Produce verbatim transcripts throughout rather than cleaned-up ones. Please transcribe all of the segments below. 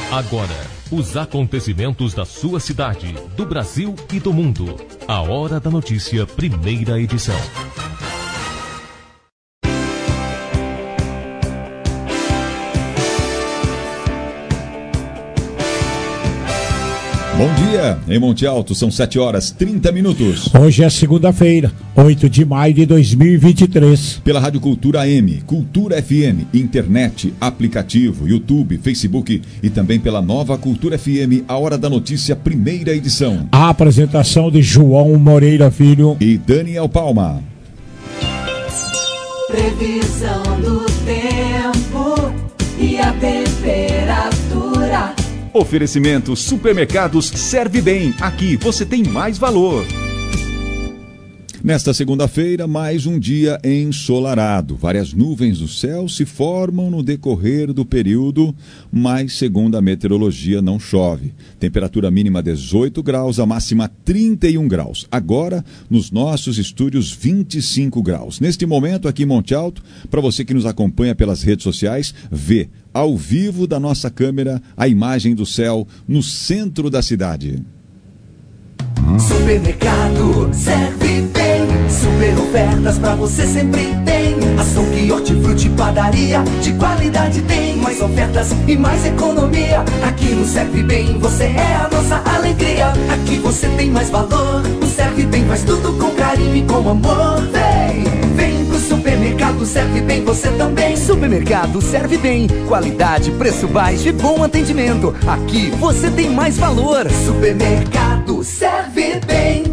Agora, os acontecimentos da sua cidade, do Brasil e do mundo. A Hora da Notícia, primeira edição. Bom dia, em Monte Alto, são sete horas, trinta minutos. Hoje é segunda-feira, oito de maio de dois mil e vinte e três. Pela Rádio Cultura A M, Cultura F M, internet, aplicativo, YouTube, Facebook e também pela Nova Cultura F M, a Hora da Notícia, primeira edição. A apresentação de João Moreira Filho e Daniel Palma. Previsão do tempo e a temperatura. Oferecimento Supermercados Serve Bem. Aqui você tem mais valor. Nesta segunda-feira, mais um dia ensolarado. Várias nuvens do céu se formam no decorrer do período, mas, segundo a meteorologia, não chove. Temperatura mínima dezoito graus, a máxima trinta e um graus. Agora, nos nossos estúdios, vinte e cinco graus. Neste momento, aqui em Monte Alto, para você que nos acompanha pelas redes sociais, vê ao vivo da nossa câmera a imagem do céu no centro da cidade. Supermercado Serve Bem, super ofertas pra você sempre tem. Ação que hortifruti padaria, de qualidade tem. Mais ofertas e mais economia. Aqui no Serve Bem você é a nossa alegria. Aqui você tem mais valor. O Serve Bem faz tudo com carinho e com amor. Vem, vem pro Supermercado Serve Bem você também. Supermercado Serve Bem, qualidade, preço baixo e bom atendimento. Aqui você tem mais valor. Supermercado Serve Bem.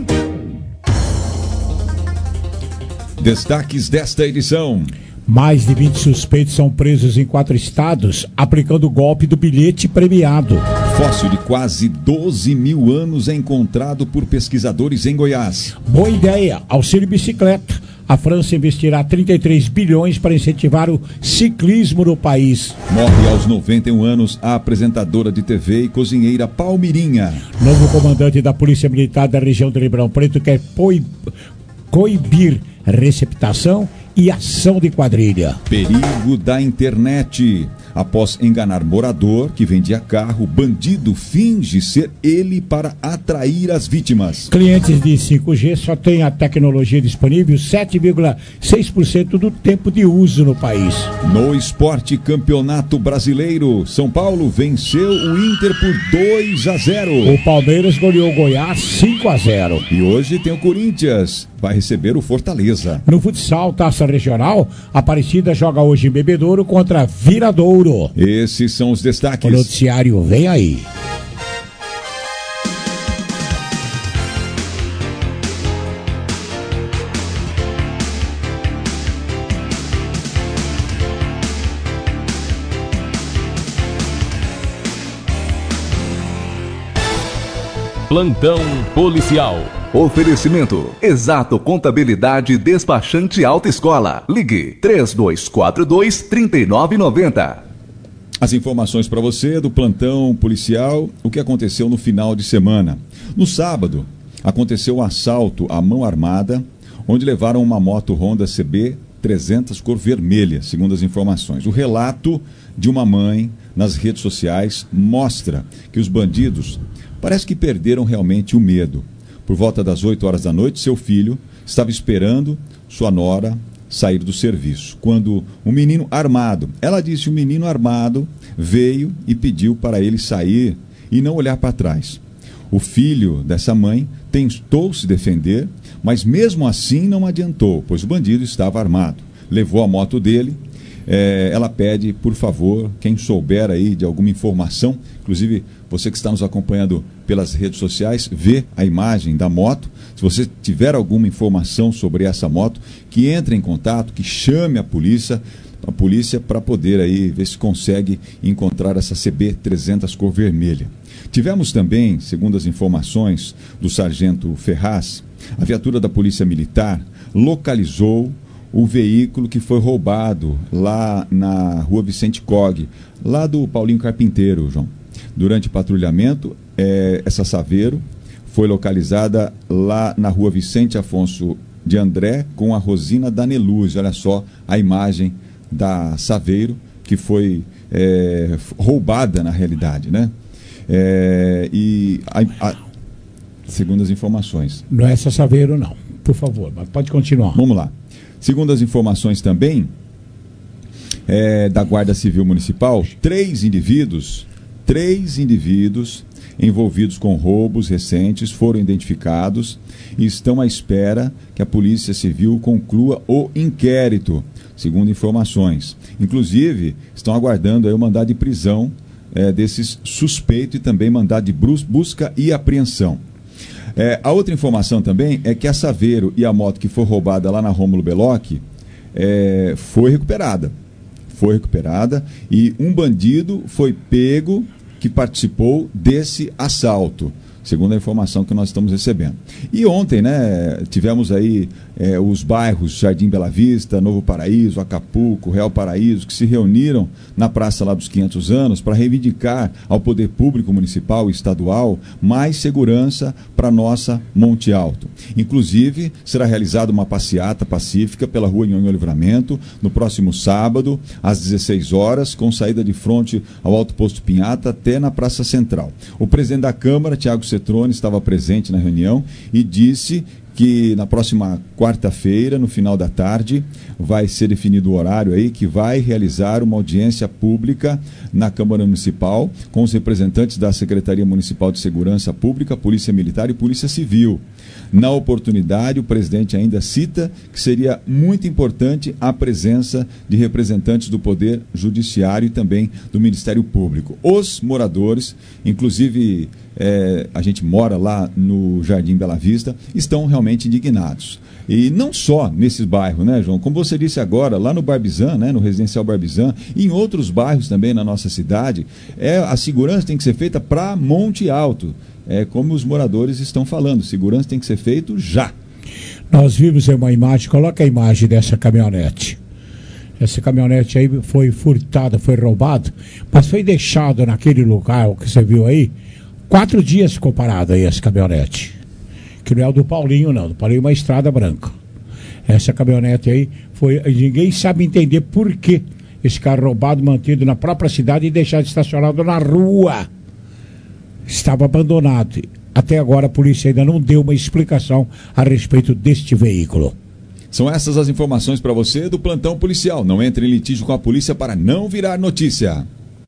Destaques desta edição. Mais de vinte suspeitos são presos em quatro estados, aplicando o golpe do bilhete premiado. Fóssil de quase doze mil anos é encontrado por pesquisadores em Goiás. Boa ideia, auxílio bicicleta. A França investirá trinta e três bilhões para incentivar o ciclismo no país. Morre aos noventa e um anos a apresentadora de T V e cozinheira Palmirinha. Novo comandante da Polícia Militar da região de Ribeirão Preto quer coibir receptação e ação de quadrilha. Perigo da internet. Após enganar morador que vendia carro, bandido finge ser ele para atrair as vítimas. Clientes de cinco G só têm a tecnologia disponível sete vírgula seis por cento do tempo de uso no país. No esporte Campeonato Brasileiro, São Paulo venceu o Inter por dois a zero. O Palmeiras goleou o Goiás cinco a zero. E hoje tem o Corinthians, vai receber o Fortaleza. No futsal, Taça Regional, Aparecida joga hoje em Bebedouro contra Viradouro. Esses são os destaques. O noticiário vem aí. Plantão policial. Oferecimento Exato Contabilidade Despachante Alta Escola. Ligue três dois quatro dois, três nove nove zero. As informações para você do plantão policial, o que aconteceu no final de semana. No sábado, aconteceu um assalto à mão armada, onde levaram uma moto Honda C B trezentos cor vermelha, segundo as informações. O relato de uma mãe nas redes sociais mostra que os bandidos parece que perderam realmente o medo. Por volta das oito horas da noite, seu filho estava esperando sua nora sair do serviço, quando um menino armado, ela disse, um menino armado veio e pediu para ele sair e não olhar para trás. O filho dessa mãe tentou se defender, mas mesmo assim não adiantou, pois o bandido estava armado. Levou a moto dele. É, ela pede, por favor, quem souber aí de alguma informação, inclusive você que está nos acompanhando pelas redes sociais, vê a imagem da moto. Se você tiver alguma informação sobre essa moto, que entre em contato, que chame a polícia, a polícia para poder aí ver se consegue encontrar essa C B trezentos cor vermelha. Tivemos também, segundo as informações do sargento Ferraz, a viatura da Polícia Militar localizou o veículo que foi roubado lá na rua Vicente Cog, lá do Paulinho Carpinteiro, João. Durante o patrulhamento, é, essa Saveiro foi localizada lá na rua Vicente Afonso de André com a Rosina Daneluz. Olha só a imagem da Saveiro que foi é, roubada na realidade, né? É, e a, a, segundo as informações. Não é essa Saveiro, não. Por favor, mas pode continuar. Vamos lá. Segundo as informações também é, da Guarda Civil Municipal, três indivíduos, três indivíduos envolvidos com roubos recentes foram identificados e estão à espera que a Polícia Civil conclua o inquérito, segundo informações. Inclusive, estão aguardando aí o mandado de prisão é, desses suspeitos e também mandado de busca e apreensão. É, a outra informação também é que a Saveiro e a moto que foi roubada lá na Rômulo Belloc é, foi recuperada. Foi recuperada e um bandido foi pego que participou desse assalto, segundo a informação que nós estamos recebendo. E ontem, né, tivemos aí é, os bairros Jardim Bela Vista, Novo Paraíso, Acapulco, Real Paraíso, que se reuniram na Praça lá dos quinhentos anos para reivindicar ao poder público municipal e estadual mais segurança para nossa Monte Alto. Inclusive, será realizada uma passeata pacífica pela Rua Nhonhô Livramento no próximo sábado, às dezesseis horas, com saída de frente ao Alto Posto Pinhata até na Praça Central. O presidente da Câmara, Tiago Cetrone, estava presente na reunião e disse que na próxima quarta-feira, no final da tarde, vai ser definido o horário aí que vai realizar uma audiência pública na Câmara Municipal com os representantes da Secretaria Municipal de Segurança Pública, Polícia Militar e Polícia Civil. Na oportunidade, o presidente ainda cita que seria muito importante a presença de representantes do Poder Judiciário e também do Ministério Público. Os moradores, inclusive é, a gente mora lá no Jardim Bela Vista, estão realmente indignados. E não só nesses bairros, né, João? Como você disse agora, lá no Barbizan, né, no Residencial Barbizan, e em outros bairros também na nossa cidade, é, a segurança tem que ser feita para Monte Alto. É como os moradores estão falando, segurança tem que ser feito já. Nós vimos uma imagem, coloca a imagem dessa caminhonete. Essa caminhonete aí foi furtada, foi roubada, mas foi deixado naquele lugar que você viu aí, quatro dias ficou parada aí essa caminhonete. Que não é o do Paulinho, não. Do Paulinho é uma estrada branca. Essa caminhonete aí foi. Ninguém sabe entender por que esse carro roubado, mantido na própria cidade e deixado estacionado na rua. Estava abandonado. Até agora a polícia ainda não deu uma explicação a respeito deste veículo. São essas as informações para você do plantão policial. Não entre em litígio com a polícia para não virar notícia.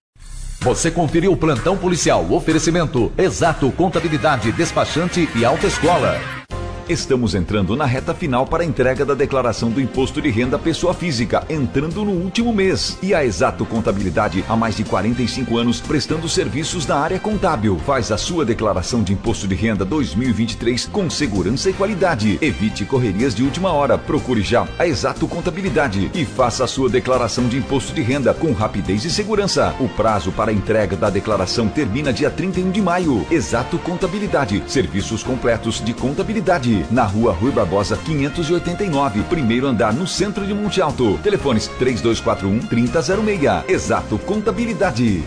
Você conferiu o plantão policial. Oferecimento Exato Contabilidade, Despachante e Autoescola. Estamos entrando na reta final para a entrega da declaração do Imposto de Renda Pessoa Física, entrando no último mês. E a Exato Contabilidade, há mais de quarenta e cinco anos, prestando serviços na área contábil. Faz a sua declaração de Imposto de Renda dois mil e vinte e três com segurança e qualidade. Evite correrias de última hora. Procure já a Exato Contabilidade e faça a sua declaração de Imposto de Renda com rapidez e segurança. O prazo para a entrega da declaração termina dia trinta e um de maio. Exato Contabilidade, serviços completos de contabilidade. Na Rua Rui Barbosa, quinhentos e oitenta e nove, primeiro andar, no centro de Monte Alto. Telefones três dois quatro um, três zero zero seis. Exato Contabilidade.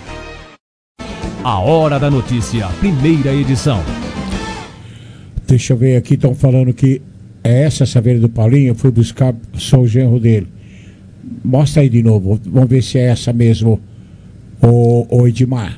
A Hora da Notícia, primeira edição. Deixa eu ver aqui, estão falando que é essa Saveiro do Paulinho. Eu fui buscar só o genro dele. Mostra aí de novo, vamos ver se é essa mesmo, o, o Edmar.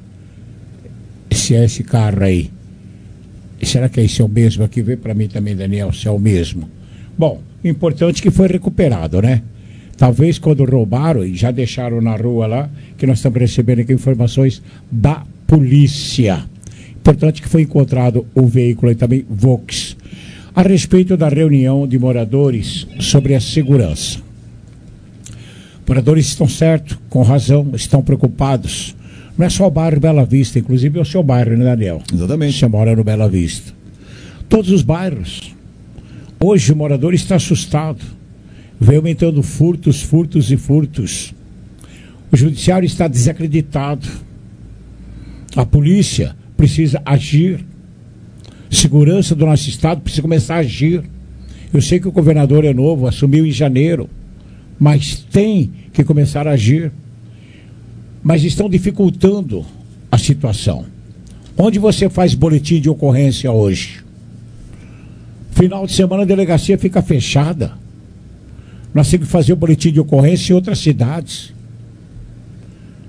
Se é esse carro aí. Será que esse é o mesmo aqui? Vê para mim também, Daniel, se é o mesmo. Bom, importante que foi recuperado, né? Talvez quando roubaram e já deixaram na rua lá, que nós estamos recebendo aqui informações da polícia. Importante que foi encontrado o veículo e também Vox. A respeito da reunião de moradores sobre a segurança. Moradores estão certos, com razão, estão preocupados. Não é só o bairro Bela Vista, inclusive é o seu bairro, né, Daniel? Exatamente. Você mora no Bela Vista. Todos os bairros. Hoje o morador está assustado. Vem aumentando furtos, furtos e furtos. O judiciário está desacreditado. A polícia precisa agir. Segurança do nosso estado precisa começar a agir. Eu sei que o governador é novo, assumiu em janeiro, mas tem que começar a agir. Mas estão dificultando a situação. Onde você faz boletim de ocorrência hoje? Final de semana a delegacia fica fechada. Nós temos que fazer o boletim de ocorrência em outras cidades.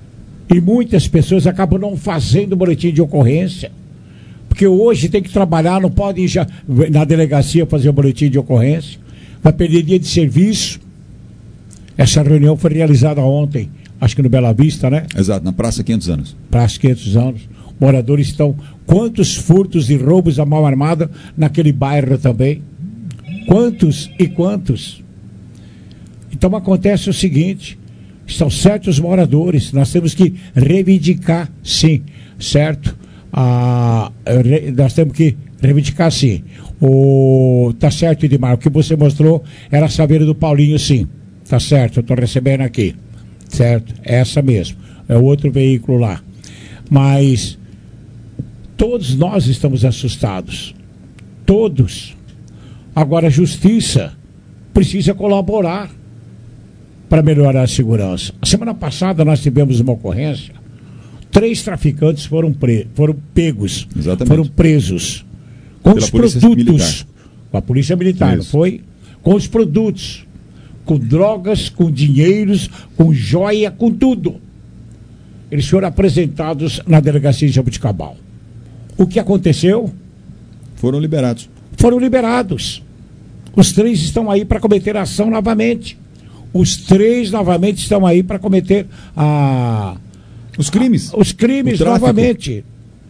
E muitas pessoas acabam não fazendo boletim de ocorrência. Porque hoje tem que trabalhar, não pode ir já na delegacia fazer o boletim de ocorrência. Vai perder dia de serviço. Essa reunião foi realizada ontem, acho que no Bela Vista, né? Exato, na Praça quinhentos anos. Praça quinhentos anos. Moradores estão... Quantos furtos e roubos à mão armada naquele bairro também? Quantos e quantos? Então acontece o seguinte, estão certos moradores, nós temos que reivindicar sim, certo? Ah, re, nós temos que reivindicar sim. O, tá certo, Edmar, o que você mostrou era a Saveira do Paulinho, sim. Tá certo, eu estou recebendo aqui. Certo? É essa mesmo. É o outro veículo lá. Mas todos nós estamos assustados. Todos. Agora a justiça precisa colaborar para melhorar a segurança. A semana passada nós tivemos uma ocorrência. Três traficantes foram, pre... foram pegos. Exatamente. Foram presos. Com Pela os Polícia produtos. Militar. Com a Polícia Militar, não foi? Com os produtos. Com drogas, com dinheiros, com joia, com tudo. Eles foram apresentados na delegacia de Jabuticabal. O que aconteceu? Foram liberados. Foram liberados. Os três estão aí para cometer a ação novamente. Os três novamente estão aí para cometer a... Os crimes. A, os crimes novamente.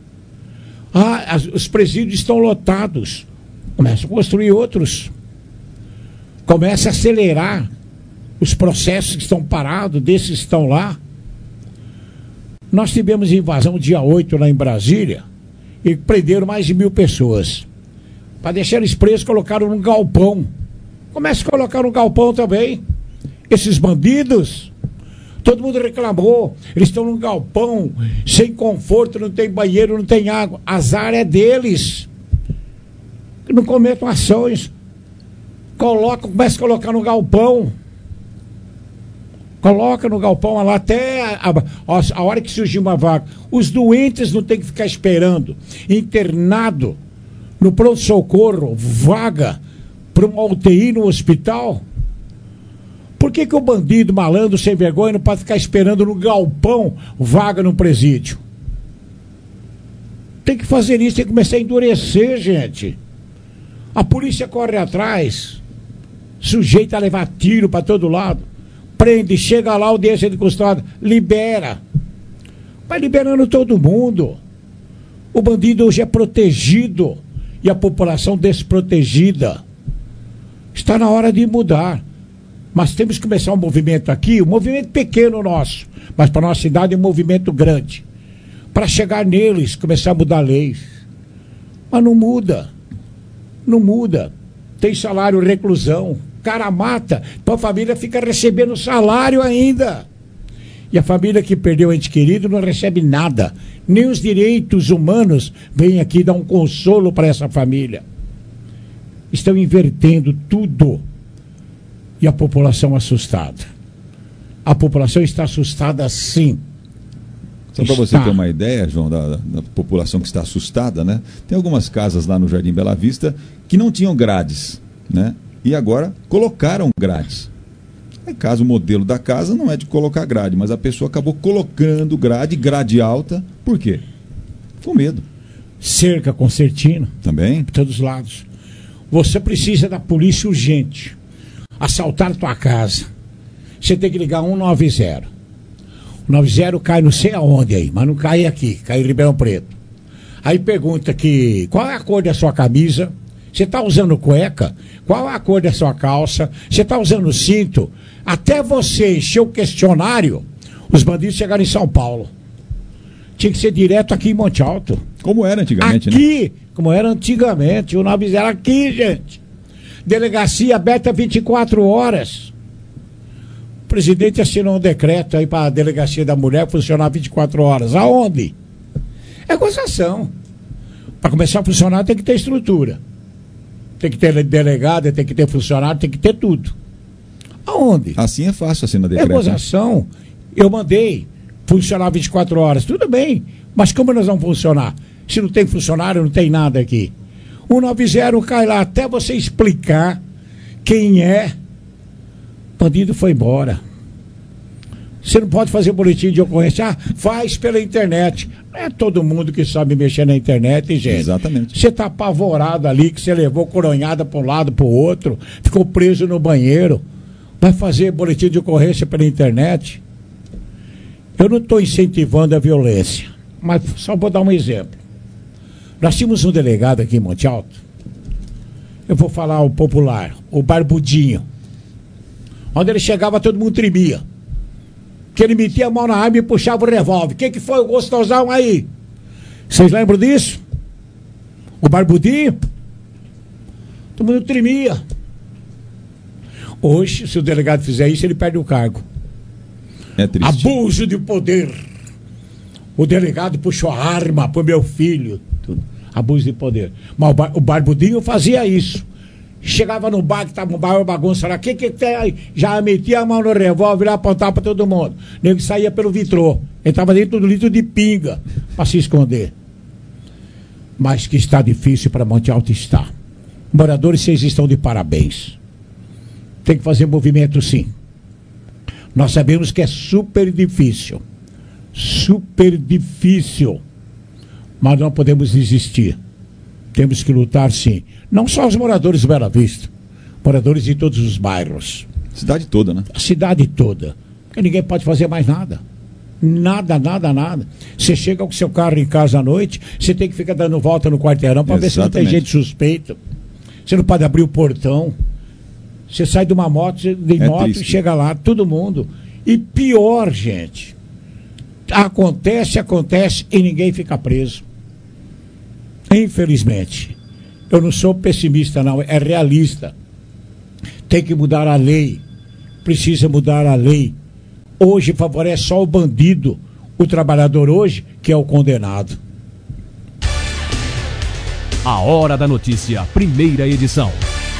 Ah, as, os presídios estão lotados. Começa a construir outros. Começa a acelerar os processos que estão parados, desses que estão lá. Nós tivemos invasão dia oito lá em Brasília e prenderam mais de mil pessoas. Para deixar eles presos, colocaram num galpão. Começa a colocar no galpão também. Esses bandidos, todo mundo reclamou. Eles estão num galpão, sem conforto, não tem banheiro, não tem água. Azar é deles. Não cometam ações. Coloca, começa a colocar no galpão. Coloca no galpão lá até a, a, a hora que surgir uma vaga. Os doentes não tem que ficar esperando. Internado no pronto-socorro, vaga para uma U T I no hospital. Por que que o bandido, malandro, sem vergonha, não pode ficar esperando no galpão vaga no presídio? Tem que fazer isso, tem que começar a endurecer, gente. A polícia corre atrás, sujeito a levar tiro para todo lado, prende, chega lá, audiência de custódia, libera. Vai liberando todo mundo. O bandido hoje é protegido e a população desprotegida. Está na hora de mudar. Mas temos que começar um movimento aqui, um movimento pequeno nosso, mas para a nossa cidade é um movimento grande. Para chegar neles, começar a mudar leis. Mas não muda. Não muda. Tem salário, reclusão. Cara mata, então a família fica recebendo salário ainda. E a família que perdeu o ente querido não recebe nada. Nem os direitos humanos vêm aqui dar um consolo para essa família. Estão invertendo tudo. E a população assustada. A população está assustada sim. Só para você ter uma ideia, João, da, da população que está assustada, né? Tem algumas casas lá no Jardim Bela Vista que não tinham grades, né? E agora colocaram grades. É caso o modelo da casa não é de colocar grade, mas a pessoa acabou colocando grade, grade alta. Por quê? Com medo. Cerca concertina. Também? De todos os lados. Você precisa da polícia urgente. Assaltar tua casa. Você tem que ligar um nove zero. O nove zero cai não sei aonde aí, mas não cai aqui, cai em Ribeirão Preto. Aí pergunta que qual é a cor da sua camisa? Você está usando cueca? Qual é a cor da sua calça? Você está usando cinto? Até você encher o questionário, os bandidos chegaram em São Paulo. Tinha que ser direto aqui em Monte Alto. Como era antigamente, aqui, né? Aqui, como era antigamente. O nove zero aqui, gente. Delegacia aberta vinte e quatro horas. O presidente assinou um decreto aí para a delegacia da mulher funcionar vinte e quatro horas. Aonde? É gozação. Para começar a funcionar tem que ter estrutura. Tem que ter delegado, tem que ter funcionário, tem que ter tudo. Aonde? Assim é fácil assinar decreto. É gozação. Eu mandei funcionar vinte e quatro horas. Tudo bem, mas como nós vamos funcionar? Se não tem funcionário, não tem nada aqui. O nove zero cai lá até você explicar quem é. O bandido foi embora. Você não pode fazer boletim de ocorrência. Ah, faz pela internet. Não é todo mundo que sabe mexer na internet, gente. Exatamente. Você tá apavorado ali, que você levou coronhada para um lado, para o outro, ficou preso no banheiro. Vai fazer boletim de ocorrência pela internet? Eu não estou incentivando a violência, mas só vou dar um exemplo. Nós tínhamos um delegado aqui em Monte Alto, eu vou falar o popular, o Barbudinho. Onde ele chegava, todo mundo tremia. Que ele metia a mão na arma e puxava o revólver. O que, que foi o gostosão aí? Vocês lembram disso? O Barbudinho? Todo mundo tremia. Hoje, se o delegado fizer isso, ele perde o cargo. É triste. Abuso de poder. O delegado puxou a arma pro meu filho. Tudo. Abuso de poder. Mas o, bar, o Barbudinho fazia isso. Chegava no bar, que estava um bar, uma bagunça lá. O que que tem aí? Já metia a mão no revólver e apontava para todo mundo. O nego saía pelo vitrô. Ele estava dentro do litro de pinga para se esconder. Mas que está difícil para Monte Alto está. Moradores, vocês estão de parabéns. Tem que fazer movimento, sim. Nós sabemos que é super difícil. Super difícil. Mas não podemos desistir. Temos que lutar, sim. Não só os moradores de Bela Vista. Moradores de todos os bairros. Cidade toda, né? A cidade toda. Porque ninguém pode fazer mais nada. Nada, nada, nada. Você chega com seu carro em casa à noite, você tem que ficar dando volta no quarteirão para ver se não tem gente suspeita. Você não pode abrir o portão. Você sai de uma moto, de É moto, triste. chega lá, todo mundo. E pior, gente, acontece, acontece e ninguém fica preso. Infelizmente. Eu não sou pessimista, não, é realista. Tem que mudar a lei. Precisa mudar a lei. Hoje favorece só o bandido, o trabalhador hoje, que é o condenado. A Hora da Notícia, primeira edição.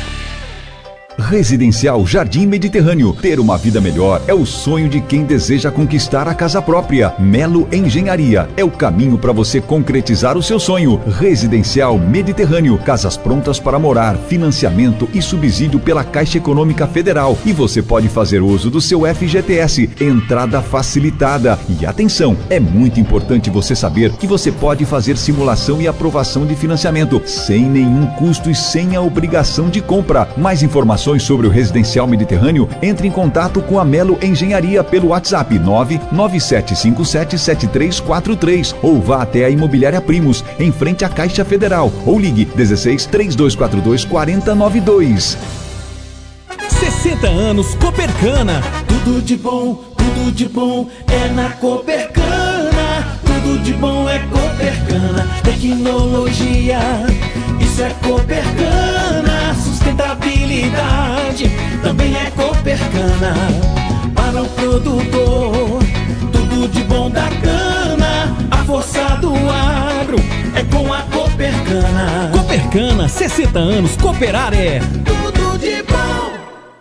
Residencial Jardim Mediterrâneo. Ter uma vida melhor é o sonho de quem deseja conquistar a casa própria. Melo Engenharia é o caminho para você concretizar o seu sonho. Residencial Mediterrâneo. Casas prontas para morar, financiamento e subsídio pela Caixa Econômica Federal. E você pode fazer uso do seu F G T S. Entrada facilitada. E atenção, é muito importante você saber que você pode fazer simulação e aprovação de financiamento sem nenhum custo e sem a obrigação de compra. Mais informações sobre o Residencial Mediterrâneo, entre em contato com a Melo Engenharia pelo WhatsApp nove nove sete cinco sete sete três quatro três ou vá até a Imobiliária Primos, em frente à Caixa Federal, ou ligue dezesseis, trinta e dois quarenta e dois, quarenta noventa e dois. sessenta anos Copercana. Tudo de bom, tudo de bom é na Copercana. Tudo de bom é Copercana. Tecnologia, isso é Copercana. Sustentabilidade também é Copercana. Para o produtor, tudo de bom da cana. A força do agro é com a Copercana. Copercana, sessenta anos, cooperar é Tudo de bom.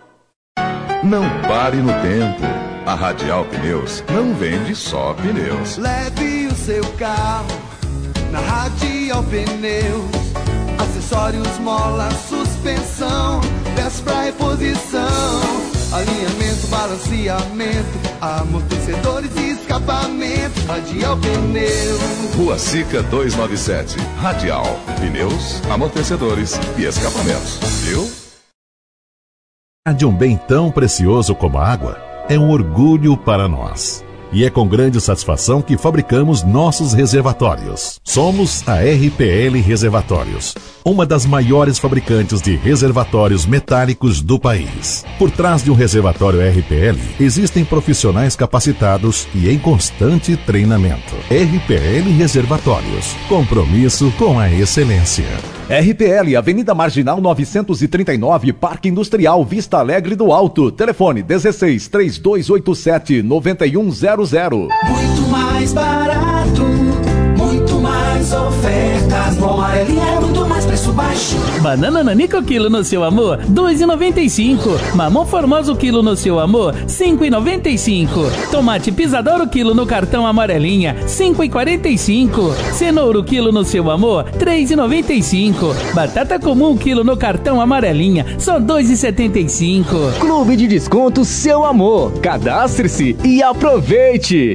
Não pare no tempo. A Radial Pneus não vende só pneus. Leve o seu carro na Radial Pneus. Acessórios, mola, suspensão, peças pra reposição, alinhamento, balanceamento, amortecedores e escapamento. Radial Pneus. Rua Sica duzentos e noventa e sete. Radial Pneus, amortecedores e escapamentos. Viu? De um bem tão precioso como a água é um orgulho para nós. E é com grande satisfação que fabricamos nossos reservatórios. Somos a R P L Reservatórios, uma das maiores fabricantes de reservatórios metálicos do país. Por trás de um reservatório R P L, existem profissionais capacitados e em constante treinamento. R P L Reservatórios, compromisso com a excelência. R P L, Avenida Marginal novecentos e trinta e nove, Parque Industrial, Vista Alegre do Alto. Telefone dezesseis, trinta e dois oitenta e sete, nove um zero zero. Muito mais barato, muito mais mais ofertas. No Amarelinha é muito mais preço baixo. Banana nanica quilo no seu amor, dois reais e noventa e cinco centavos. Mamão formoso quilo no seu amor, cinco reais e noventa e cinco centavos. Tomate pisadoro quilo no cartão Amarelinha, cinco reais e quarenta e cinco centavos. Cenoura quilo no seu amor, três reais e noventa e cinco centavos. Batata comum quilo no cartão Amarelinha, só dois reais e setenta e cinco centavos. Clube de Desconto Seu Amor. Cadastre-se e aproveite!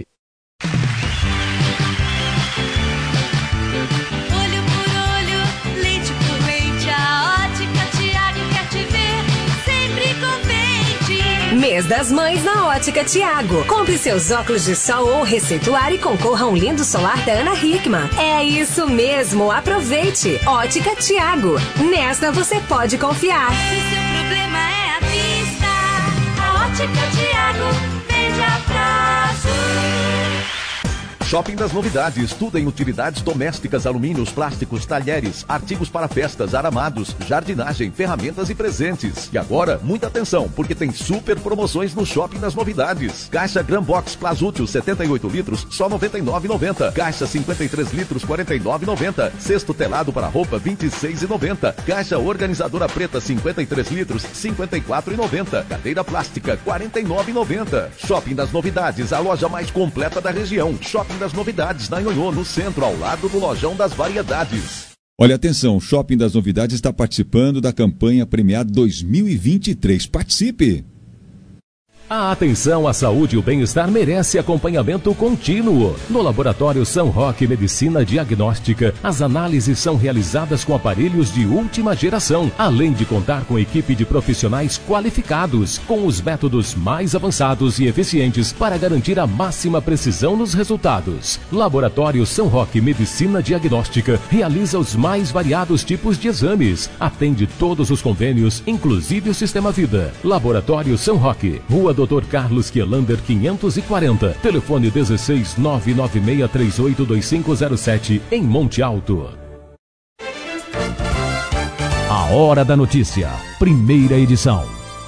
Mês das Mães na Ótica Tiago. Compre seus óculos de sol ou receituar e concorra a um lindo solar da Ana Hickman. É isso mesmo, aproveite. Ótica Tiago. Nesta você pode confiar. Se seu problema é a vista, a Ótica Tiago vende a prazo. Shopping das Novidades, tudo em utilidades domésticas, alumínios, plásticos, talheres, artigos para festas, aramados, jardinagem, ferramentas e presentes. E agora, muita atenção, porque tem super promoções no Shopping das Novidades. Caixa Gran Box Plasútil setenta e oito litros, só noventa e nove reais e noventa centavos. Caixa cinquenta e três litros, quarenta e nove reais e noventa centavos. Cesto telado para roupa, vinte e seis reais e noventa centavos. Caixa organizadora preta, cinquenta e três litros, cinquenta e quatro reais e noventa centavos. Cadeira plástica, quarenta e nove reais e noventa centavos. Shopping das Novidades, a loja mais completa da região. Shopping das Novidades, na Nhonhô, no centro, ao lado do Lojão das Variedades. Olha, atenção, o Shopping das Novidades está participando da campanha Premiado dois mil e vinte e três. Participe! A atenção à saúde e o bem-estar merece acompanhamento contínuo. No Laboratório São Roque Medicina Diagnóstica, as análises são realizadas com aparelhos de última geração, além de contar com equipe de profissionais qualificados, com os métodos mais avançados e eficientes para garantir a máxima precisão nos resultados. Laboratório São Roque Medicina Diagnóstica realiza os mais variados tipos de exames, atende todos os convênios, inclusive o Sistema Vida. Laboratório São Roque, Rua doutor Carlos Quielander quinhentos e quarenta, telefone dezesseis nove nove seis três oito dois cinco zero sete, em Monte Alto. A Hora da Notícia, primeira edição.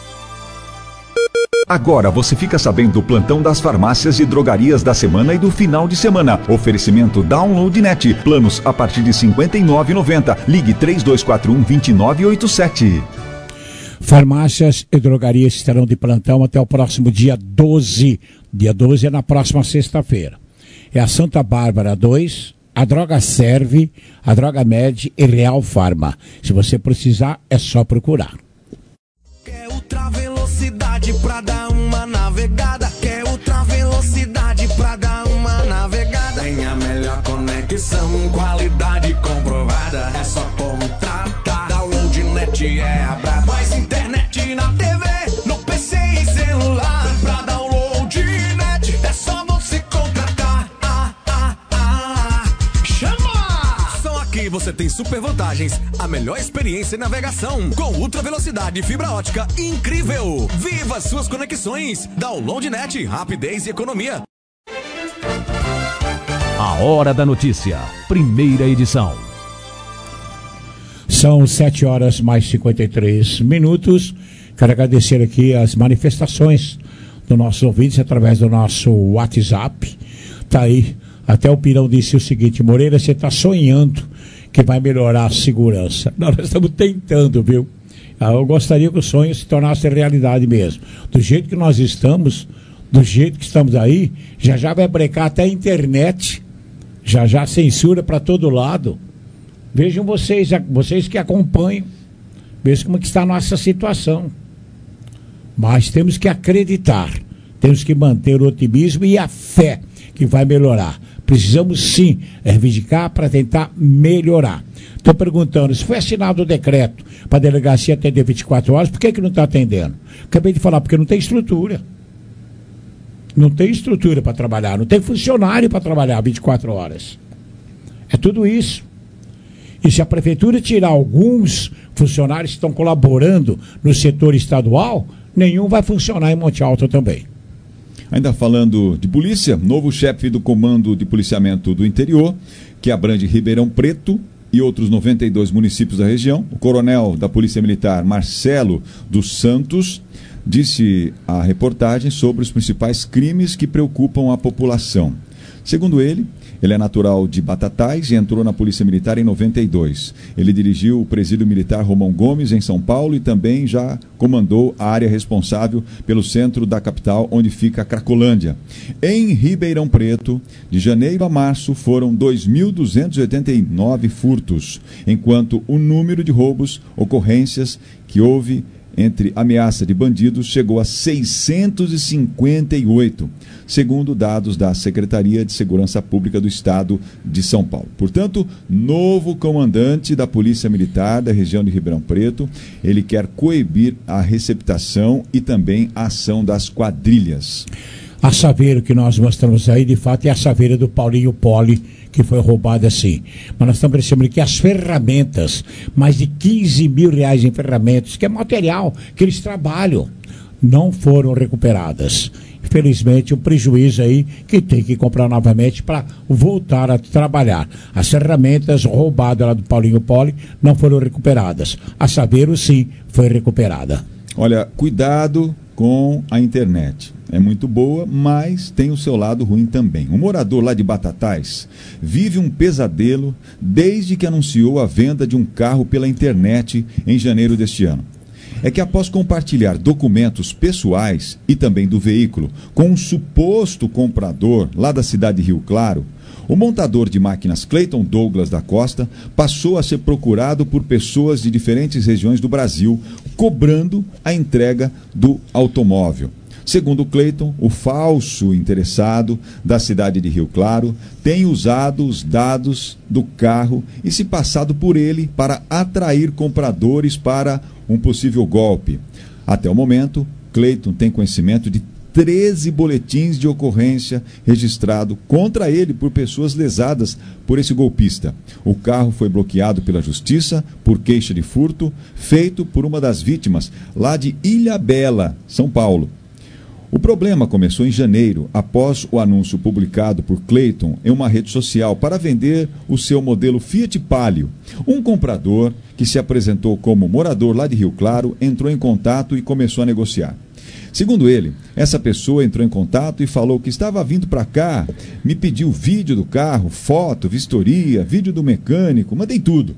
Agora você fica sabendo do plantão das farmácias e drogarias da semana e do final de semana. Oferecimento Download Net. Planos a partir de cinquenta e nove reais e noventa centavos. Ligue três dois quatro um, dois nove oito sete. Farmácias e drogarias estarão de plantão até o próximo dia doze. Dia doze é na próxima sexta-feira. É a Santa Bárbara dois, a Droga Serve, a Droga Med e Real Farma. Se você precisar, é só procurar. Quer ultra velocidade pra dar uma navegada? Quer ultra velocidade pra dar uma navegada? Tem a melhor conexão, qualidade comprovada. É só contratar. Download Net é a braba. Mais internet na T V, no P C e celular. Pra Download Net é só você contratar. Ah, ah, ah. Chama! Só aqui você tem super vantagens, a melhor experiência em navegação, com ultra velocidade e fibra ótica incrível. Viva suas conexões. Download Net, rapidez e economia. A Hora da Notícia, primeira edição. São sete horas mais cinquenta e três minutos. Quero agradecer aqui as manifestações dos nossos ouvintes através do nosso WhatsApp. Tá aí. Até o Pirão disse o seguinte: Moreira, você está sonhando que vai melhorar a segurança. Nós estamos tentando, viu? Eu gostaria que o sonho se tornasse realidade mesmo. Do jeito que nós estamos, do jeito que estamos aí, já já vai brecar até a internet. Já já censura para todo lado. Vejam vocês, vocês que acompanham, vejam como que está a nossa situação. Mas temos que acreditar, temos que manter o otimismo e a fé que vai melhorar. Precisamos sim reivindicar para tentar melhorar. Estou perguntando, se foi assinado o decreto para a delegacia atender vinte e quatro horas, por que, que não está atendendo? Acabei de falar, porque não tem estrutura. Não tem estrutura para trabalhar, não tem funcionário para trabalhar vinte e quatro horas. É tudo isso. E se a prefeitura tirar alguns funcionários que estão colaborando no setor estadual, nenhum vai funcionar em Monte Alto também. Ainda falando de polícia, novo chefe do Comando de Policiamento do Interior, que abrange Ribeirão Preto e outros noventa e dois municípios da região, o coronel da Polícia Militar, Marcelo dos Santos, disse à reportagem sobre os principais crimes que preocupam a população. Segundo ele, ele é natural de Batatais e entrou na Polícia Militar em noventa e dois. Ele dirigiu o Presídio Militar Romão Gomes, em São Paulo, e também já comandou a área responsável pelo centro da capital, onde fica a Cracolândia. Em Ribeirão Preto, de janeiro a março, foram dois mil duzentos e oitenta e nove furtos, enquanto o número de roubos, ocorrências que houve entre ameaça de bandidos chegou a seiscentos e cinquenta e oito, segundo dados da Secretaria de Segurança Pública do Estado de São Paulo. Portanto, novo comandante da Polícia Militar da região de Ribeirão Preto, ele quer coibir a receptação e também a ação das quadrilhas. A Saveiro que nós mostramos aí, de fato, é a Saveiro do Paulinho Poli, que foi roubada assim. Mas nós estamos percebendo que as ferramentas, mais de quinze mil reais em ferramentas, que é material que eles trabalham, não foram recuperadas. Infelizmente, um prejuízo aí que tem que comprar novamente para voltar a trabalhar. As ferramentas roubadas lá do Paulinho Poli não foram recuperadas. A Saveiro, sim, foi recuperada. Olha, cuidado com a internet. É muito boa, mas tem o seu lado ruim também. Um morador lá de Batatais vive um pesadelo desde que anunciou a venda de um carro pela internet em janeiro deste ano. É que após compartilhar documentos pessoais e também do veículo com um suposto comprador lá da cidade de Rio Claro, o montador de máquinas Cleiton Douglas da Costa passou a ser procurado por pessoas de diferentes regiões do Brasil, cobrando a entrega do automóvel. Segundo Cleiton, o falso interessado da cidade de Rio Claro tem usado os dados do carro e se passado por ele para atrair compradores para um possível golpe. Até o momento, Cleiton tem conhecimento de treze boletins de ocorrência registrados contra ele por pessoas lesadas por esse golpista. O carro foi bloqueado pela Justiça por queixa de furto, feito por uma das vítimas lá de Ilhabela, São Paulo. O problema começou em janeiro, após o anúncio publicado por Cleiton em uma rede social para vender o seu modelo Fiat Palio. Um comprador, que se apresentou como morador lá de Rio Claro, entrou em contato e começou a negociar. Segundo ele, essa pessoa entrou em contato e falou que estava vindo para cá, me pediu vídeo do carro, foto, vistoria, vídeo do mecânico, mandei tudo.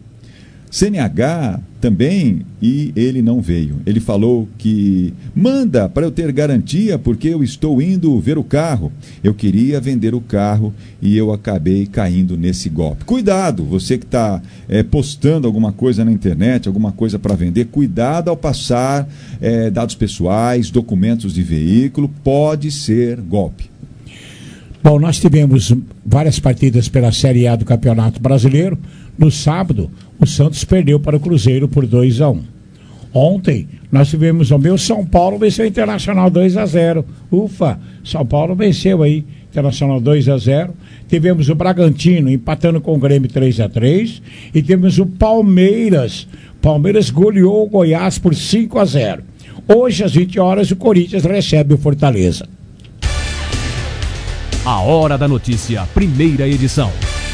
C N H também, e ele não veio. Ele falou que manda para eu ter garantia porque eu estou indo ver o carro. Eu queria vender o carro e eu acabei caindo nesse golpe. Cuidado, você que está é, postando alguma coisa na internet, alguma coisa para vender, cuidado ao passar é, dados pessoais, documentos de veículo, pode ser golpe. Bom, nós tivemos várias partidas pela Série A do Campeonato Brasileiro. No sábado, o Santos perdeu para o Cruzeiro por dois a um. Ontem, nós tivemos o meu São Paulo venceu o Internacional dois a zero. Ufa, São Paulo venceu aí, Internacional dois a zero. Tivemos o Bragantino empatando com o Grêmio três a três. E tivemos o Palmeiras. Palmeiras goleou o Goiás por cinco a zero. Hoje, às vinte horas, o Corinthians recebe o Fortaleza. A Hora da Notícia, primeira edição.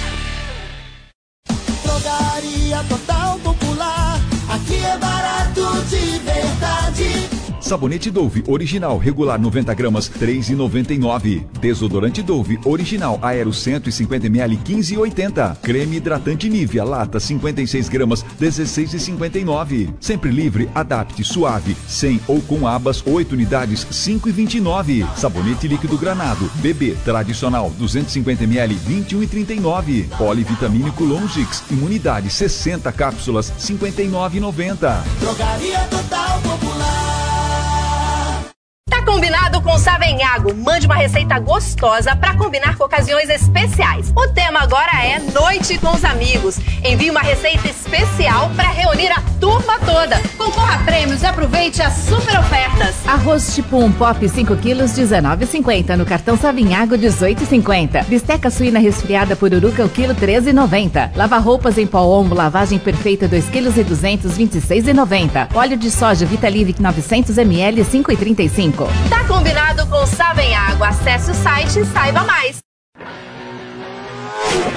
Drogaria Total Popular, aqui é barato de verdade. Sabonete Dove original regular noventa gramas, três reais e noventa e nove centavos. Desodorante Dove original Aero cento e cinquenta mililitros, quinze reais e oitenta centavos. Creme hidratante Nivea lata cinquenta e seis gramas, dezesseis reais e cinquenta e nove centavos. Sempre livre, adapte suave, sem ou com abas, oito unidades, cinco reais e vinte e nove centavos. Sabonete líquido Granado Bebê tradicional duzentos e cinquenta mililitros, vinte e um reais e trinta e nove centavos. Polivitamínico Longix imunidade sessenta cápsulas, cinquenta e nove reais e noventa centavos. Drogaria Total Popular. Tá combinado com Savenhago? Mande uma receita gostosa para combinar com ocasiões especiais. O tema agora é Noite com os Amigos. Envie uma receita especial para reunir a turma toda. Concorra a prêmios e aproveite as super ofertas. Arroz tipo um pop cinco quilos, dezenove reais e cinquenta centavos. No cartão Savenhago, dezoito reais e cinquenta centavos. Bisteca suína resfriada pururuca, o quilo, treze reais e noventa centavos. Lava-roupas em pó Omo, lavagem perfeita, dois quilos e duzentos, vinte e seis reais e noventa centavos. Óleo de soja Vitalivic novecentos mililitros, cinco reais e trinta e cinco centavos. Tá combinado com Savenhago. Acesse o site e saiba mais.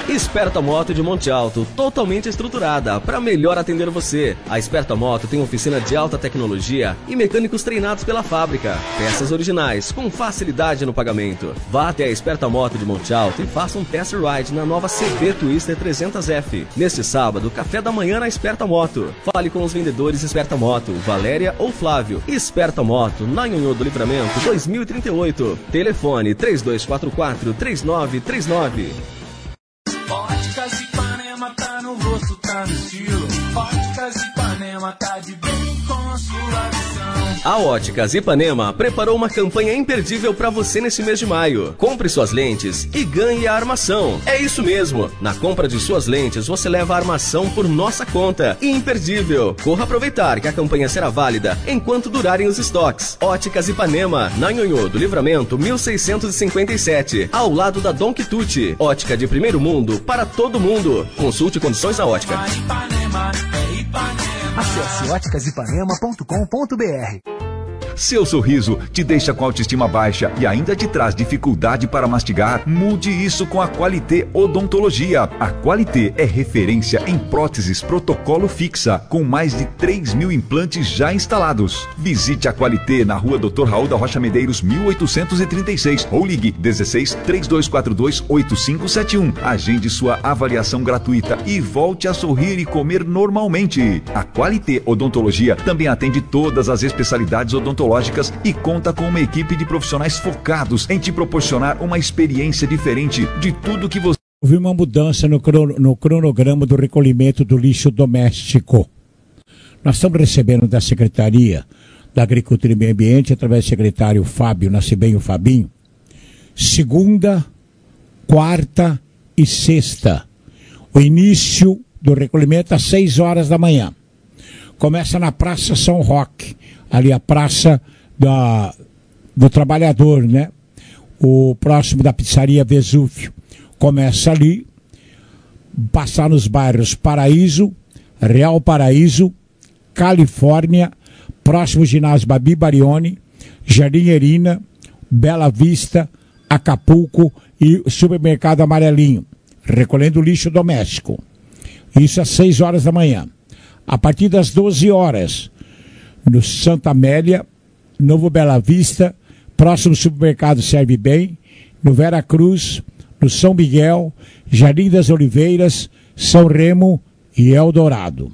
Esperta Moto de Monte Alto, totalmente estruturada para melhor atender você. A Esperta Moto tem oficina de alta tecnologia e mecânicos treinados pela fábrica. Peças originais, com facilidade no pagamento. Vá até a Esperta Moto de Monte Alto e faça um test ride na nova C B Twister trezentos F. Neste sábado, café da manhã na Esperta Moto. Fale com os vendedores Esperta Moto, Valéria ou Flávio. Esperta Moto, na Nhonhô do Livramento dois mil e trinta e oito. Telefone três dois quatro quatro, três nove três nove. Óticas Ipanema tá no rosto, tá no estilo. Óticas Ipanema tá de bem com a sua visão. A Óticas Ipanema preparou uma campanha imperdível para você nesse mês de maio. Compre suas lentes e ganhe a armação. É isso mesmo. Na compra de suas lentes, você leva a armação por nossa conta. Imperdível. Corra aproveitar que a campanha será válida enquanto durarem os estoques. Óticas Ipanema, na Nhonhô do Livramento mil seiscentos e cinquenta e sete, ao lado da Don Quixote. Ótica de primeiro mundo para todo mundo. Consulte condições na ótica. Acesse óticas ipanema ponto com ponto b r. Seu sorriso te deixa com autoestima baixa e ainda te traz dificuldade para mastigar? Mude isso com a Qualité Odontologia. A Qualité é referência em próteses protocolo fixa, com mais de três mil implantes já instalados. Visite a Qualité na rua doutor Raul da Rocha Medeiros, mil oitocentos e trinta e seis, ou ligue dezesseis, três dois quatro dois, oito cinco sete um. Agende sua avaliação gratuita e volte a sorrir e comer normalmente. A Qualité Odontologia também atende todas as especialidades odontológicas e conta com uma equipe de profissionais focados em te proporcionar uma experiência diferente de tudo que você... Houve uma mudança no, crono, no cronograma do recolhimento do lixo doméstico. Nós estamos recebendo da Secretaria da Agricultura e Meio Ambiente, através do secretário Fábio Nascibenho Fabinho, segunda, quarta e sexta. O início do recolhimento às seis horas da manhã. Começa na Praça São Roque, ali a Praça da, do Trabalhador, né? O próximo da Pizzaria Vesúvio. Começa ali, passar nos bairros Paraíso, Real Paraíso, Califórnia, próximo ginásio Babi Barione, Jardim Erina, Bela Vista, Acapulco e Supermercado Amarelinho, recolhendo lixo doméstico. Isso às seis horas da manhã. A partir das doze horas, no Santa Amélia, Novo Bela Vista, próximo Supermercado Serve Bem, no Vera Cruz, no São Miguel, Jardim das Oliveiras, São Remo e Eldorado.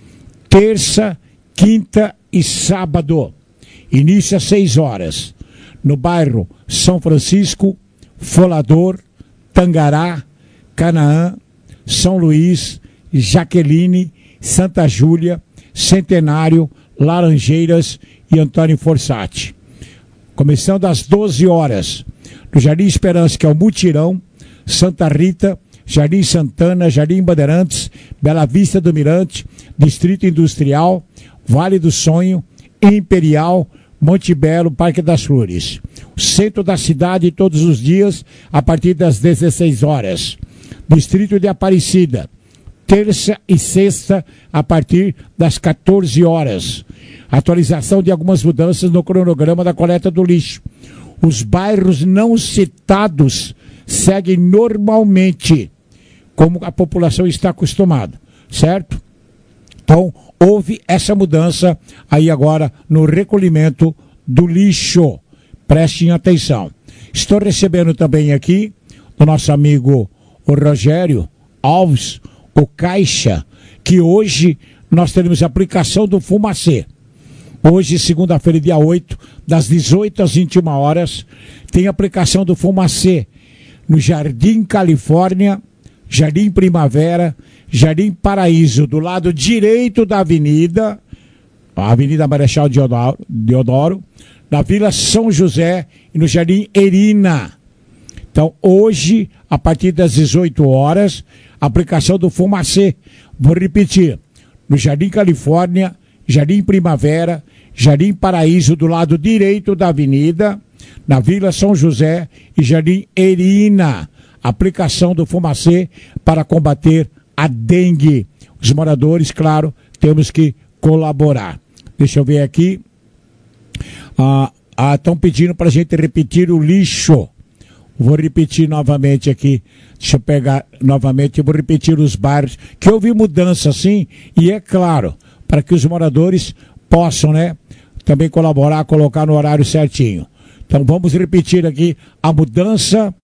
Terça, quinta e sábado, início às seis horas, no bairro São Francisco, Folador, Tangará, Canaã, São Luís, Jaqueline, Santa Júlia, Centenário, Laranjeiras e Antônio Forsatti. Começando às doze horas, no Jardim Esperança, que é o Mutirão, Santa Rita, Jardim Santana, Jardim Bandeirantes, Bela Vista do Mirante, Distrito Industrial, Vale do Sonho, Imperial, Monte Belo, Parque das Flores. O centro da cidade todos os dias, a partir das dezesseis horas. Distrito de Aparecida, terça e sexta, a partir das quatorze horas. Atualização de algumas mudanças no cronograma da coleta do lixo. Os bairros não citados seguem normalmente, como a população está acostumada, certo? Então, houve essa mudança aí agora no recolhimento do lixo. Prestem atenção. Estou recebendo também aqui do nosso amigo o Rogério Alves, o Caixa, que hoje nós teremos a aplicação do Fumacê. Hoje, segunda-feira, dia oito, das dezoito às vinte e uma horas, tem aplicação do Fumacê no Jardim Califórnia, Jardim Primavera, Jardim Paraíso, do lado direito da avenida, a Avenida Marechal Deodoro, Deodoro, na Vila São José e no Jardim Erina. Então, hoje, a partir das dezoito horas, aplicação do Fumacê. Vou repetir, no Jardim Califórnia, Jardim Primavera, Jardim Paraíso, do lado direito da avenida, na Vila São José e Jardim Erina. Aplicação do Fumacê para combater a dengue. Os moradores, claro, temos que colaborar. Deixa eu ver aqui. Ah, ah, estão pedindo para a gente repetir o lixo. Vou repetir novamente aqui. Deixa eu pegar novamente, eu vou repetir os bairros, que houve mudança sim, e é claro, para que os moradores possam, né, também colaborar, colocar no horário certinho. Então vamos repetir aqui a mudança.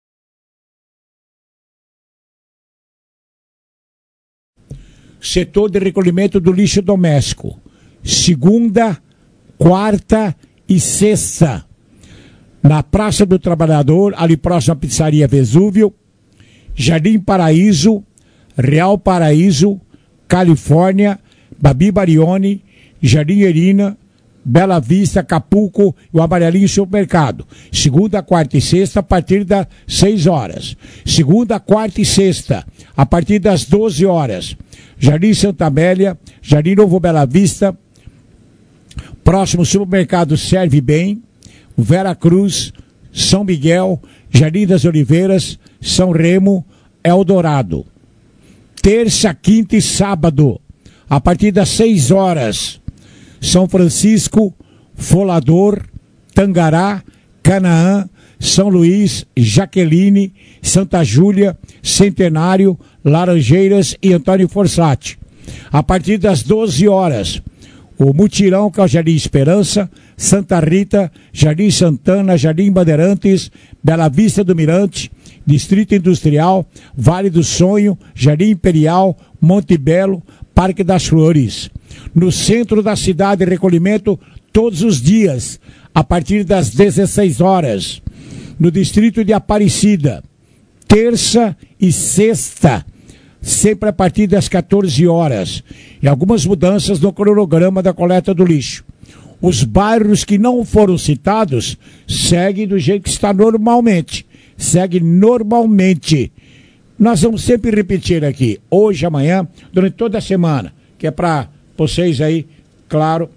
Setor de recolhimento do lixo doméstico. Segunda, quarta e sexta. Na Praça do Trabalhador, ali próximo à Pizzaria Vesúvio, Jardim Paraíso, Real Paraíso, Califórnia, Babi Barione, Jardim Erina, Bela Vista, Acapulco e o Amarelinho Supermercado. Segunda, quarta e sexta, a partir das seis horas. Segunda, quarta e sexta, a partir das doze horas. Jardim Santa Amélia, Jardim Novo Bela Vista, próximo supermercado Serve Bem, Vera Cruz, São Miguel, Jardim das Oliveiras, São Remo, Eldorado. Terça, quinta e sábado, a partir das seis horas. São Francisco, Folador, Tangará, Canaã, São Luís, Jaqueline, Santa Júlia, Centenário, Laranjeiras e Antônio Forsatti. A partir das doze horas, o Mutirão, que é o Jardim Esperança, Santa Rita, Jardim Santana, Jardim Bandeirantes, Bela Vista do Mirante, Distrito Industrial, Vale do Sonho, Jardim Imperial, Monte Belo, Parque das Flores. No centro da cidade, recolhimento todos os dias, a partir das dezesseis horas. No distrito de Aparecida, terça e sexta, sempre a partir das quatorze horas. E algumas mudanças no cronograma da coleta do lixo. Os bairros que não foram citados seguem do jeito que está normalmente. Segue normalmente. Nós vamos sempre repetir aqui, hoje, amanhã, durante toda a semana, que é para vocês aí, claro,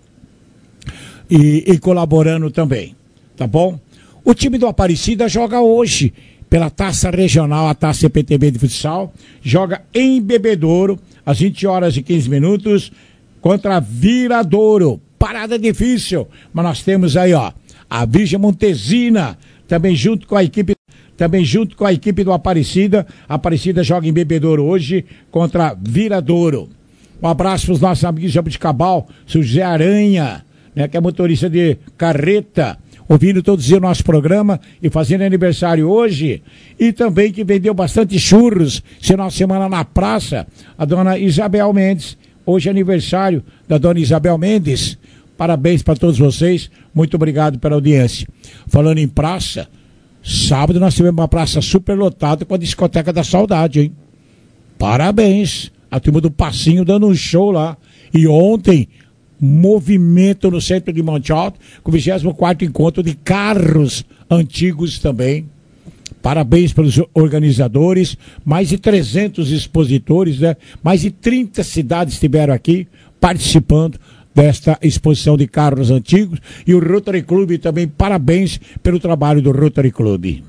e, e colaborando também, tá bom? O time do Aparecida joga hoje pela Taça Regional, a Taça C P T B de futsal, joga em Bebedouro, às vinte horas e quinze minutos, contra Viradouro. Parada difícil, mas nós temos aí, ó, a Virgem Montesina, também junto com a equipe, também junto com a equipe do Aparecida. A Aparecida joga em Bebedouro hoje contra Viradouro. Um abraço para os nossos amigos de Jabuticabal, seu José Aranha, né, que é motorista de carreta, ouvindo todos os dias o nosso programa e fazendo aniversário hoje. E também que vendeu bastante churros, final de semana na praça, a dona Isabel Mendes. Hoje é aniversário da dona Isabel Mendes. Parabéns para todos vocês. Muito obrigado pela audiência. Falando em praça, sábado nós tivemos uma praça super lotada com a discoteca da saudade, hein? Parabéns. A turma do Passinho dando um show lá. E ontem, movimento no centro de Monte Alto, com o vigésimo quarto encontro de carros antigos também. Parabéns pelos organizadores, mais de trezentos expositores, né? Mais de trinta cidades estiveram aqui participando desta exposição de carros antigos. E o Rotary Club também, parabéns pelo trabalho do Rotary Club.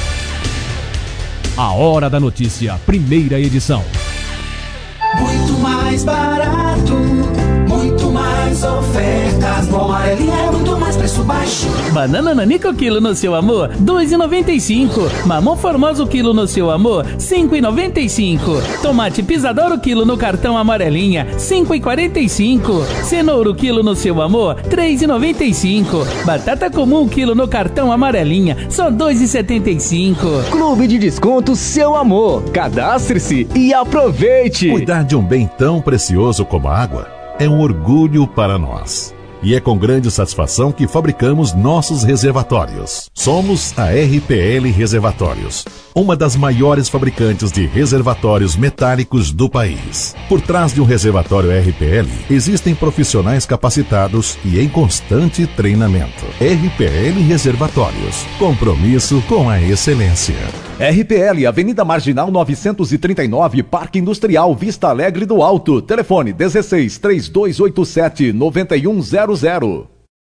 A Hora da Notícia, primeira edição. Muito mais barato, muito mais ofertas. No Amarelinha é muito mais preço baixo. Banana nanica quilo no seu amor, dois reais e noventa e cinco centavos. Mamão formoso quilo no seu amor, cinco reais e noventa e cinco centavos. Tomate pisadoro quilo no cartão Amarelinha, cinco reais e quarenta e cinco centavos. Cenoura quilo no seu amor, três reais e noventa e cinco centavos. Batata comum quilo no cartão Amarelinha, só dois reais e setenta e cinco centavos. Clube de Desconto Seu Amor. Cadastre-se e aproveite. Cuidar de um bem tão precioso como a água é um orgulho para nós. E é com grande satisfação que fabricamos nossos reservatórios. Somos a R P L Reservatórios, uma das maiores fabricantes de reservatórios metálicos do país. Por trás de um reservatório R P L, existem profissionais capacitados e em constante treinamento. R P L Reservatórios, compromisso com a excelência. R P L, Avenida Marginal novecentos e trinta e nove, Parque Industrial, Vista Alegre do Alto. Telefone dezesseis, três dois oito sete, nove um zero zero.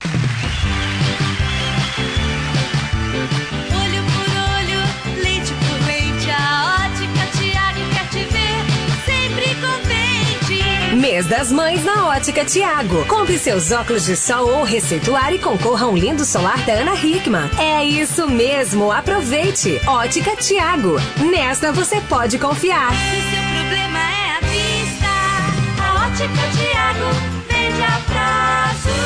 Olho por olho, lente por lente, a Ótica Tiago quer te ver sempre contente. Mês das Mães na Ótica Tiago. Compre seus óculos de sol ou receituar e concorra a um lindo solar da Ana Hickman. É isso mesmo, aproveite. Ótica Tiago. Nesta você pode confiar. Se seu problema é a vista, a Ótica Tiago vende a prazo.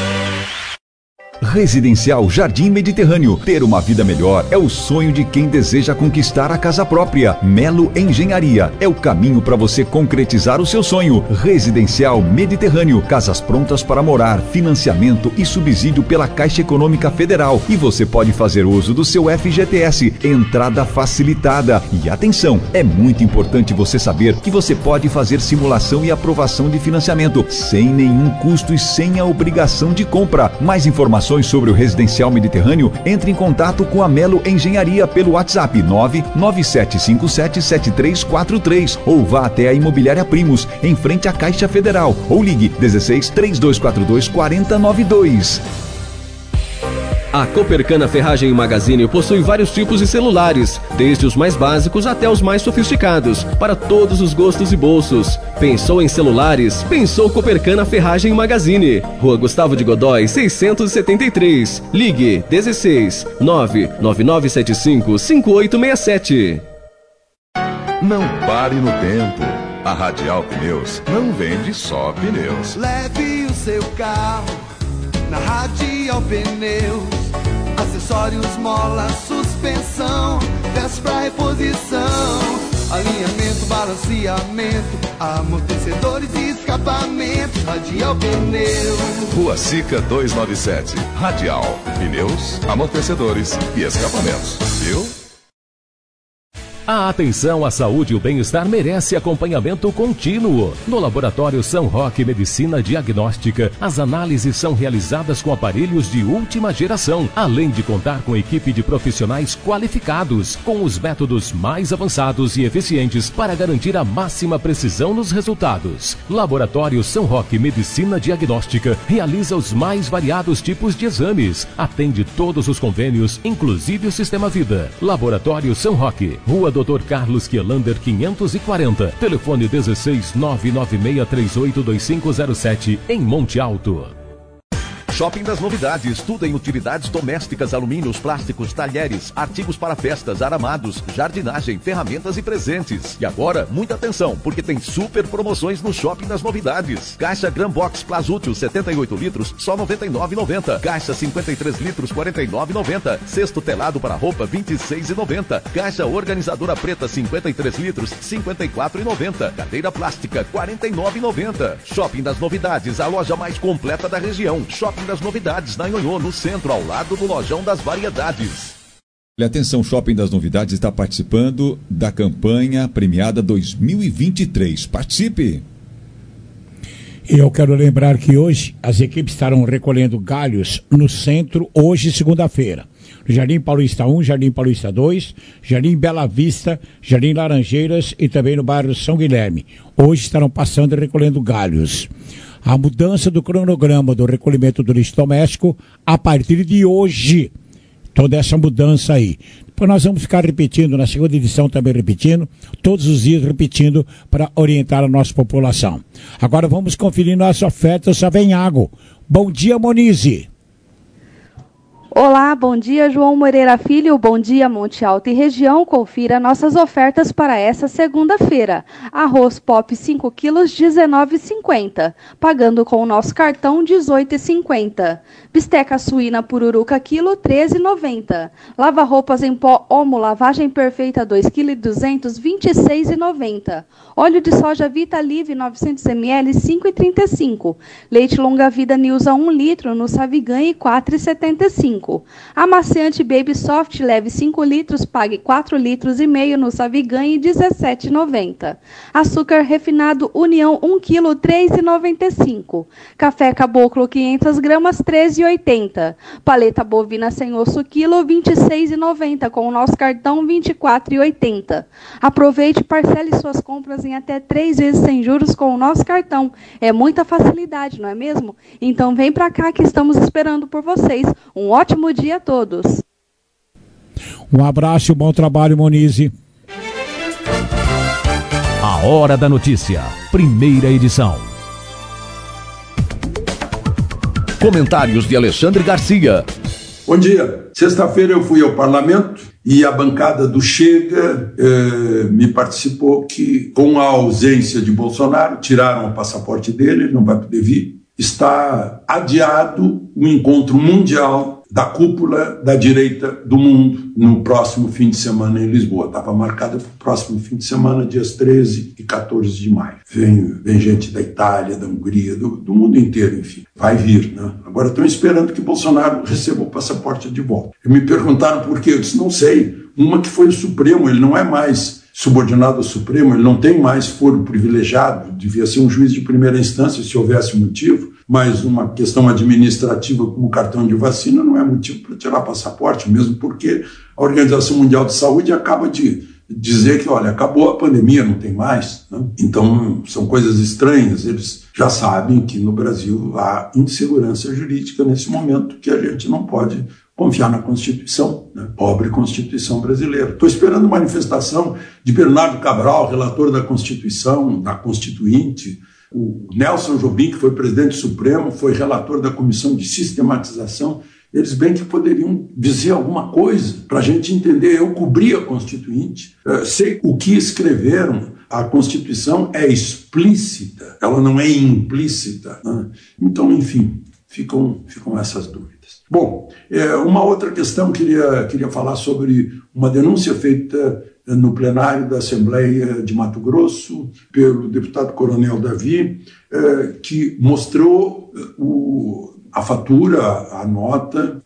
Residencial Jardim Mediterrâneo. Ter uma vida melhor é o sonho de quem deseja conquistar a casa própria. Melo Engenharia é o caminho para você concretizar o seu sonho. Residencial Mediterrâneo. Casas prontas para morar, financiamento e subsídio pela Caixa Econômica Federal. E você pode fazer uso do seu F G T S. Entrada facilitada. E atenção, é muito importante você saber que você pode fazer simulação e aprovação de financiamento sem nenhum custo e sem a obrigação de compra. Mais informações sobre o Residencial Mediterrâneo, entre em contato com a Melo Engenharia pelo WhatsApp nove nove sete cinco sete sete três quatro três ou vá até a Imobiliária Primos, em frente à Caixa Federal, ou ligue dezesseis, três dois quatro dois, quatro zero nove dois. A Copercana Ferragem e Magazine possui vários tipos de celulares, desde os mais básicos até os mais sofisticados, para todos os gostos e bolsos. Pensou em celulares? Pensou Copercana Ferragem e Magazine. Rua Gustavo de Godói, seiscentos e setenta e três. Ligue dezesseis, nove nove nove sete cinco, cinco oito seis sete. Não pare no tempo. A Radial Pneus não vende só pneus. Leve o seu carro na Radial Pneus. Acessórios, mola, suspensão, peças pra reposição, alinhamento, balanceamento, amortecedores e escapamentos. Radial Pneus. Rua Sica duzentos e noventa e sete. Radial Pneus, amortecedores e escapamentos. Viu? A atenção à saúde e o bem-estar merece acompanhamento contínuo. No Laboratório São Roque Medicina Diagnóstica, as análises são realizadas com aparelhos de última geração, além de contar com equipe de profissionais qualificados, com os métodos mais avançados e eficientes para garantir a máxima precisão nos resultados. Laboratório São Roque Medicina Diagnóstica realiza os mais variados tipos de exames, atende todos os convênios, inclusive o Sistema Vida. Laboratório São Roque, Rua doutor Carlos Quielander quinhentos e quarenta, telefone dezesseis, nove nove seis três oito dois cinco zero sete, em Monte Alto. Shopping das Novidades, tudo em utilidades domésticas, alumínios, plásticos, talheres, artigos para festas, aramados, jardinagem, ferramentas e presentes. E agora, muita atenção, porque tem super promoções no Shopping das Novidades. Caixa Gran Box Plasútil setenta e oito litros, só noventa e nove reais e noventa centavos. Caixa cinquenta e três litros, quarenta e nove reais e noventa centavos. Cesto telado para roupa, vinte e seis reais e noventa centavos. Caixa organizadora preta, cinquenta e três litros, cinquenta e quatro reais e noventa centavos. Cadeira plástica, quarenta e nove reais e noventa centavos. Shopping das Novidades, a loja mais completa da região. Shopping das Novidades, na Nhonhô, no centro, ao lado do Lojão das Variedades. Atenção, Shopping das Novidades está participando da campanha premiada dois mil e vinte e três. Participe! E eu quero lembrar que hoje as equipes estarão recolhendo galhos no centro, hoje, segunda-feira. No Jardim Paulista um, Jardim Paulista dois, Jardim Bela Vista, Jardim Laranjeiras e também no bairro São Guilherme. Hoje estarão passando e recolhendo galhos. A mudança do cronograma do recolhimento do lixo doméstico a partir de hoje. Toda essa mudança aí. Depois nós vamos ficar repetindo, na segunda edição também repetindo, todos os dias repetindo para orientar a nossa população. Agora vamos conferir nossa oferta Savenhago. Bom dia, Monize. Olá, bom dia João Moreira Filho, bom dia Monte Alto e região, confira nossas ofertas para essa segunda-feira. Arroz Pop cinco quilos, dezenove reais e cinquenta centavos, pagando com o nosso cartão dezoito reais e cinquenta centavos. Bisteca suína pururuca quilo, treze reais e noventa centavos. Lava-roupas em pó Omo, lavagem perfeita dois quilos e duzentos, vinte e seis reais e noventa centavos. Óleo de soja Vita Live novecentos mililitros, cinco reais e trinta e cinco centavos. Leite longa vida Nilza um litro no Saviganhe, quatro reais e setenta e cinco centavos. Amaciante Baby Soft leve cinco litros, pague quatro litros e meio no Saviganhe, dezessete reais e noventa centavos. Açúcar refinado União um quilo, três reais e noventa e cinco centavos. Café Caboclo quinhentas gramas, treze reais e oitenta centavos. Paleta bovina sem osso quilo, vinte e seis reais e noventa centavos, com o nosso cartão vinte e quatro reais e oitenta centavos. Aproveite e parcele suas compras em até três vezes sem juros com o nosso cartão. É muita facilidade, não é mesmo? Então vem pra cá que estamos esperando por vocês. Um ótimo Bom dia a todos. Um abraço e bom trabalho, Monize. A Hora da Notícia, primeira edição. Comentários de Alexandre Garcia. Bom dia. Sexta-feira eu fui ao parlamento e a bancada do Chega eh, me participou que, com a ausência de Bolsonaro, tiraram o passaporte dele, ele não vai poder vir. Está adiado o encontro mundial da cúpula da direita do mundo no próximo fim de semana em Lisboa. Estava marcado para o próximo fim de semana, dias treze e quatorze de maio. Vem, vem gente da Itália, da Hungria, do, do mundo inteiro, enfim. Vai vir, né? Agora estão esperando que Bolsonaro receba o passaporte de volta. E me perguntaram por quê. Eu disse, não sei. Uma que foi o Supremo, ele não é mais subordinado ao Supremo, ele não tem mais foro privilegiado, devia ser um juiz de primeira instância se houvesse motivo, mas uma questão administrativa como cartão de vacina não é motivo para tirar passaporte, mesmo porque a Organização Mundial de Saúde acaba de dizer que, olha, acabou a pandemia, não tem mais, né? Então são coisas estranhas, eles já sabem que no Brasil há insegurança jurídica nesse momento, que a gente não pode confiar na Constituição, né? Pobre Constituição brasileira. Estou esperando manifestação de Bernardo Cabral, relator da Constituição, da Constituinte. O Nelson Jobim, que foi presidente do Supremo, foi relator da Comissão de Sistematização. Eles bem que poderiam dizer alguma coisa para a gente entender. Eu cobri a Constituinte, sei o que escreveram. A Constituição é explícita, ela não é implícita, né? Então, enfim, ficam, ficam essas dúvidas. Bom, uma outra questão, queria, queria falar sobre uma denúncia feita no plenário da Assembleia de Mato Grosso pelo deputado Coronel Davi, que mostrou o, a fatura, a nota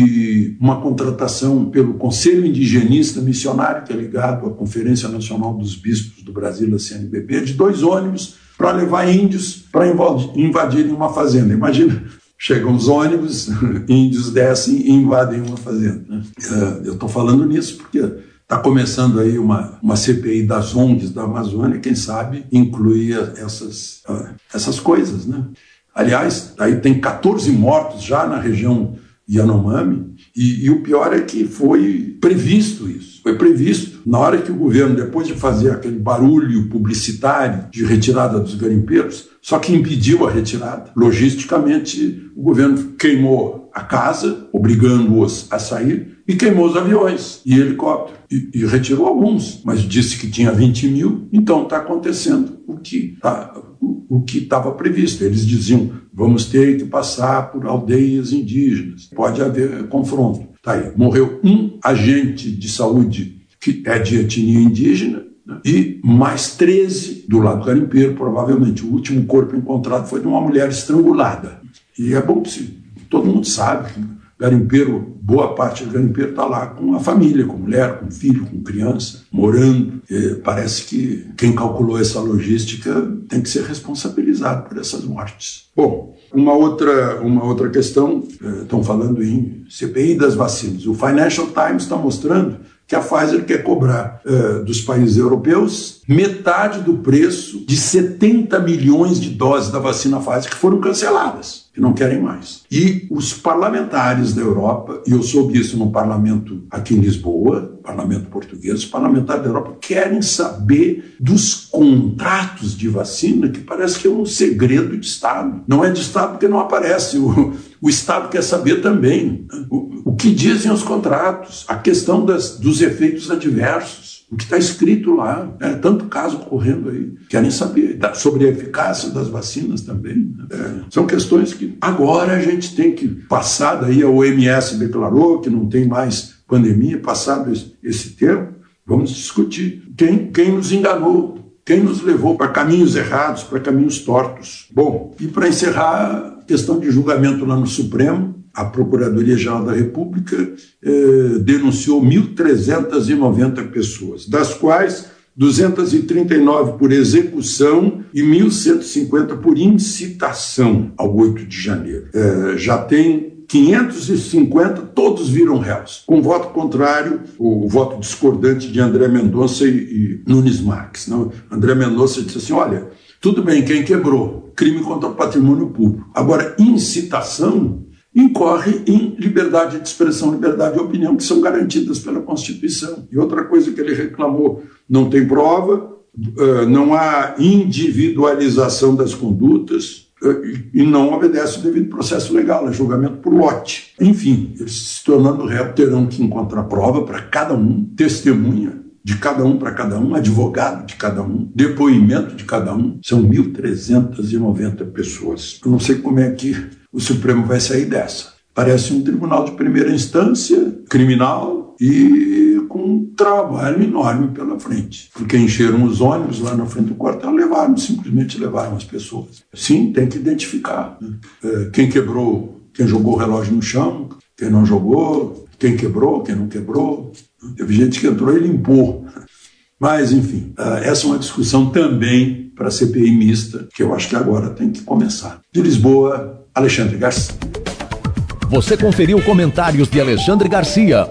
de uma contratação pelo Conselho Indigenista Missionário, que é ligado à Conferência Nacional dos Bispos do Brasil, a C N B B, de dois ônibus para levar índios para invadirem uma fazenda. Imagina, chegam os ônibus, índios descem e invadem uma fazenda, né? Eu estou falando nisso porque está começando aí uma, uma C P I das O N Gs da Amazônia, quem sabe incluir essas, essas coisas, né? Aliás, aí tem quatorze mortos já na região Yanomami, e, e o pior é que foi previsto isso. Foi previsto na hora que o governo, depois de fazer aquele barulho publicitário de retirada dos garimpeiros, só que impediu a retirada. Logisticamente, o governo queimou a casa, obrigando-os a sair, e queimou os aviões e helicópteros. E, e retirou alguns, mas disse que tinha vinte mil, então está acontecendo o que tá, o que estava previsto. Eles diziam, vamos ter que passar por aldeias indígenas, pode haver confronto. Tá aí, morreu um agente de saúde que é de etnia indígena, né? E mais treze do lado garimpeiro, provavelmente. O último corpo encontrado foi de uma mulher estrangulada. E é bom que todo mundo sabe que garimpeiro, boa parte do garimpeiro está lá com a família, com mulher, com filho, com criança, morando. E parece que quem calculou essa logística tem que ser responsabilizado por essas mortes. Bom, uma outra, uma outra questão, estão falando em C P I das vacinas. O Financial Times está mostrando que a Pfizer quer cobrar uh, dos países europeus metade do preço de setenta milhões de doses da vacina Pfizer que foram canceladas, que não querem mais. E os parlamentares da Europa, e eu soube isso no parlamento aqui em Lisboa, parlamento português, os parlamentares da Europa querem saber dos contratos de vacina, que parece que é um segredo de Estado. Não é de Estado porque não aparece, o, o Estado quer saber também, né? o, o que dizem os contratos, a questão das, dos efeitos adversos, o que está escrito lá, né? Tanto caso correndo aí, querem saber sobre a eficácia das vacinas também, né? É, são questões que agora a gente tem que passar, daí a O M S declarou que não tem mais pandemia, passado esse, esse tempo, vamos discutir quem, quem nos enganou, quem nos levou para caminhos errados, para caminhos tortos. Bom, e para encerrar, a questão de julgamento lá no Supremo, a Procuradoria-Geral da República eh, denunciou mil trezentas e noventa pessoas, das quais duzentas e trinta e nove por execução e mil cento e cinquenta por incitação ao oito de janeiro. Eh, já tem quinhentos e cinquenta, todos viram réus. Com voto contrário, o voto discordante de André Mendonça e, e Nunes Marques. Não? André Mendonça disse assim, olha, tudo bem, quem quebrou? Crime contra o patrimônio público. Agora, incitação incorre em liberdade de expressão, liberdade de opinião, que são garantidas pela Constituição. E outra coisa que ele reclamou, não tem prova, não há individualização das condutas, e não obedece o devido processo legal, é julgamento por lote. Enfim, eles se tornando réu terão que encontrar prova para cada um, testemunha de cada um para cada um, advogado de cada um, depoimento de cada um. São mil trezentas e noventa pessoas. Eu não sei como é que o Supremo vai sair dessa. Parece um tribunal de primeira instância, criminal, e com um trabalho enorme pela frente. Porque encheram os ônibus lá na frente do quartel, levaram, simplesmente levaram as pessoas. Sim, tem que identificar, né? É, quem quebrou, quem jogou o relógio no chão, quem não jogou, quem quebrou, quem não quebrou. Teve gente que entrou e limpou. Mas, enfim, essa é uma discussão também para a C P I mista, que eu acho que agora tem que começar. De Lisboa, Alexandre Garcia. Você conferiu comentários de Alexandre Garcia.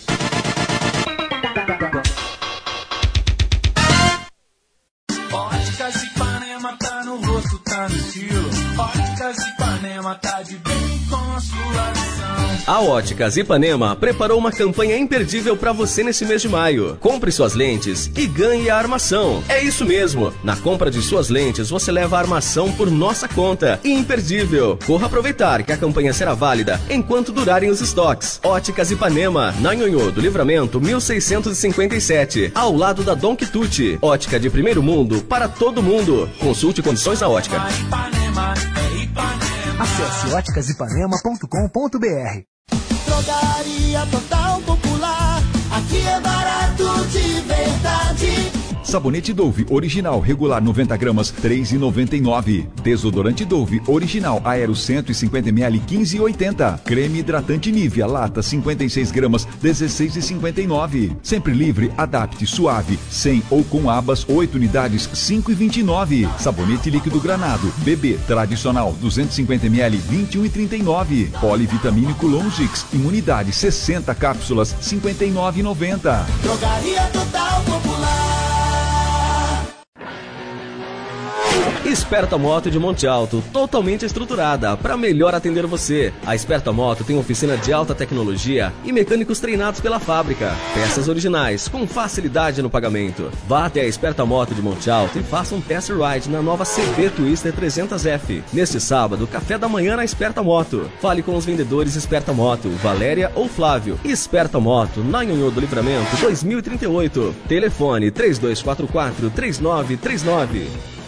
Óticas Ipanema tá no rosto, tá no estilo. Óticas Ipanema tá de bem com sua visão. A Óticas Ipanema preparou uma campanha imperdível para você nesse mês de maio. Compre suas lentes e ganhe a armação. É isso mesmo. Na compra de suas lentes, você leva a armação por nossa conta. Imperdível. Corra aproveitar que a campanha será válida enquanto durarem os estoques. Óticas Ipanema, na Nhonhô do Livramento, mil seiscentos e cinquenta e sete, ao lado da Don Quixote. Ótica de primeiro mundo para todo mundo. Consulte condições na ótica. Acesse óticas ipanema ponto com ponto b r. Drogaria Total Popular, aqui é barato de verdade. Sabonete Dove original regular noventa gramas, três reais e noventa e nove centavos. Desodorante Dove original Aero cento e cinquenta mililitros, quinze reais e oitenta centavos. Creme hidratante Nivea lata cinquenta e seis gramas, dezesseis reais e cinquenta e nove centavos. Sempre livre, adapte suave, sem ou com abas, oito unidades, cinco reais e vinte e nove centavos. Sabonete líquido Granado Bebê tradicional duzentos e cinquenta mililitros, vinte e um reais e trinta e nove centavos. Polivitamínico Longix imunidade sessenta cápsulas, cinquenta e nove reais e noventa centavos. Drogaria Total Popular. Esperta Moto de Monte Alto, totalmente estruturada para melhor atender você. A Esperta Moto tem oficina de alta tecnologia e mecânicos treinados pela fábrica. Peças originais, com facilidade no pagamento. Vá até a Esperta Moto de Monte Alto e faça um test ride na nova C B Twister trezentos F. Neste sábado, café da manhã na Esperta Moto. Fale com os vendedores Esperta Moto, Valéria ou Flávio. Esperta Moto, na Nhonhô do Livramento, dois mil e trinta e oito. Telefone três dois quatro quatro, três nove três nove.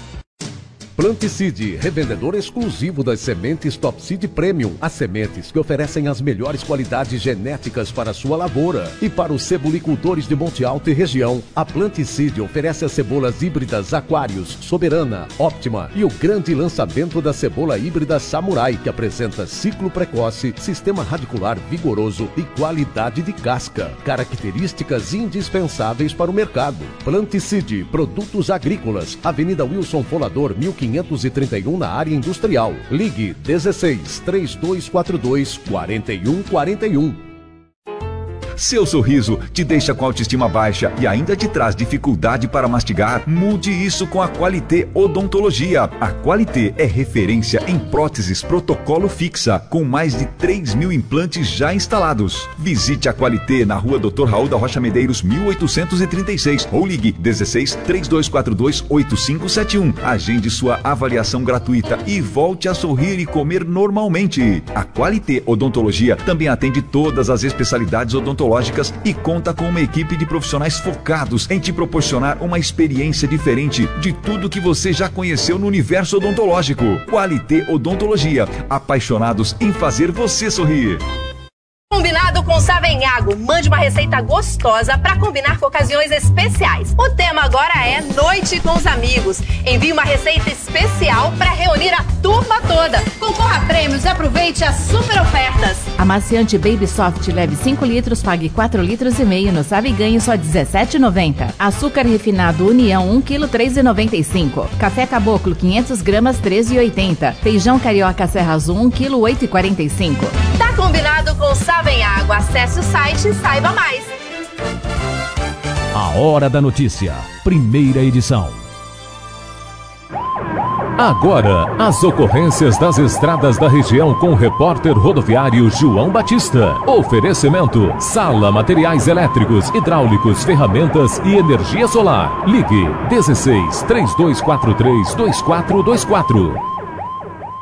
Planticide, revendedor exclusivo das sementes Top Seed Premium. As sementes que oferecem as melhores qualidades genéticas para a sua lavoura. E para os cebolicultores de Monte Alto e região, a Planticide oferece as cebolas híbridas Aquarius, Soberana, Óptima e o grande lançamento da cebola híbrida Samurai, que apresenta ciclo precoce, sistema radicular vigoroso e qualidade de casca. Características indispensáveis para o mercado. Planticide, produtos agrícolas, Avenida Wilson Folador, mil quinhentos e trinta e um na área industrial. Ligue dezesseis, três dois quatro dois, quatro um quatro um. Seu sorriso te deixa com autoestima baixa e ainda te traz dificuldade para mastigar? Mude isso com a Qualité Odontologia. A Qualité é referência em próteses protocolo fixa, com mais de três mil implantes já instalados. Visite a Qualité na rua doutor Raul da Rocha Medeiros, mil oitocentos e trinta e seis, ou ligue dezesseis, três dois quatro dois, oito cinco sete um. Agende sua avaliação gratuita e volte a sorrir e comer normalmente. A Qualité Odontologia também atende todas as especialidades odontológicas e conta com uma equipe de profissionais focados em te proporcionar uma experiência diferente de tudo que você já conheceu no universo odontológico. Qualité Odontologia, apaixonados em fazer você sorrir. Combinado com Savenhago, mande uma receita gostosa para combinar com ocasiões especiais. O tema agora é Noite com os Amigos. Envie uma receita especial para reunir a turma toda. Concorra a prêmios e aproveite as super ofertas. Amaciante Baby Soft, leve cinco litros, pague quatro litros e meio no Sabe e Ganhe só dezessete reais e noventa centavos. Açúcar refinado União um quilo, três reais e noventa e cinco centavos. Café Caboclo quinhentas gramas, treze reais e oitenta centavos. Feijão Carioca Serra Azul um quilo, oito reais e quarenta e cinco centavos. Tá combinado com Savenhago. Acesse o site e saiba mais. A Hora da Notícia, primeira edição. Agora, as ocorrências das estradas da região com o repórter rodoviário João Batista. Oferecimento: Sala Materiais Elétricos, Hidráulicos, Ferramentas e Energia Solar. Ligue dezesseis, três dois quatro três, dois quatro dois quatro.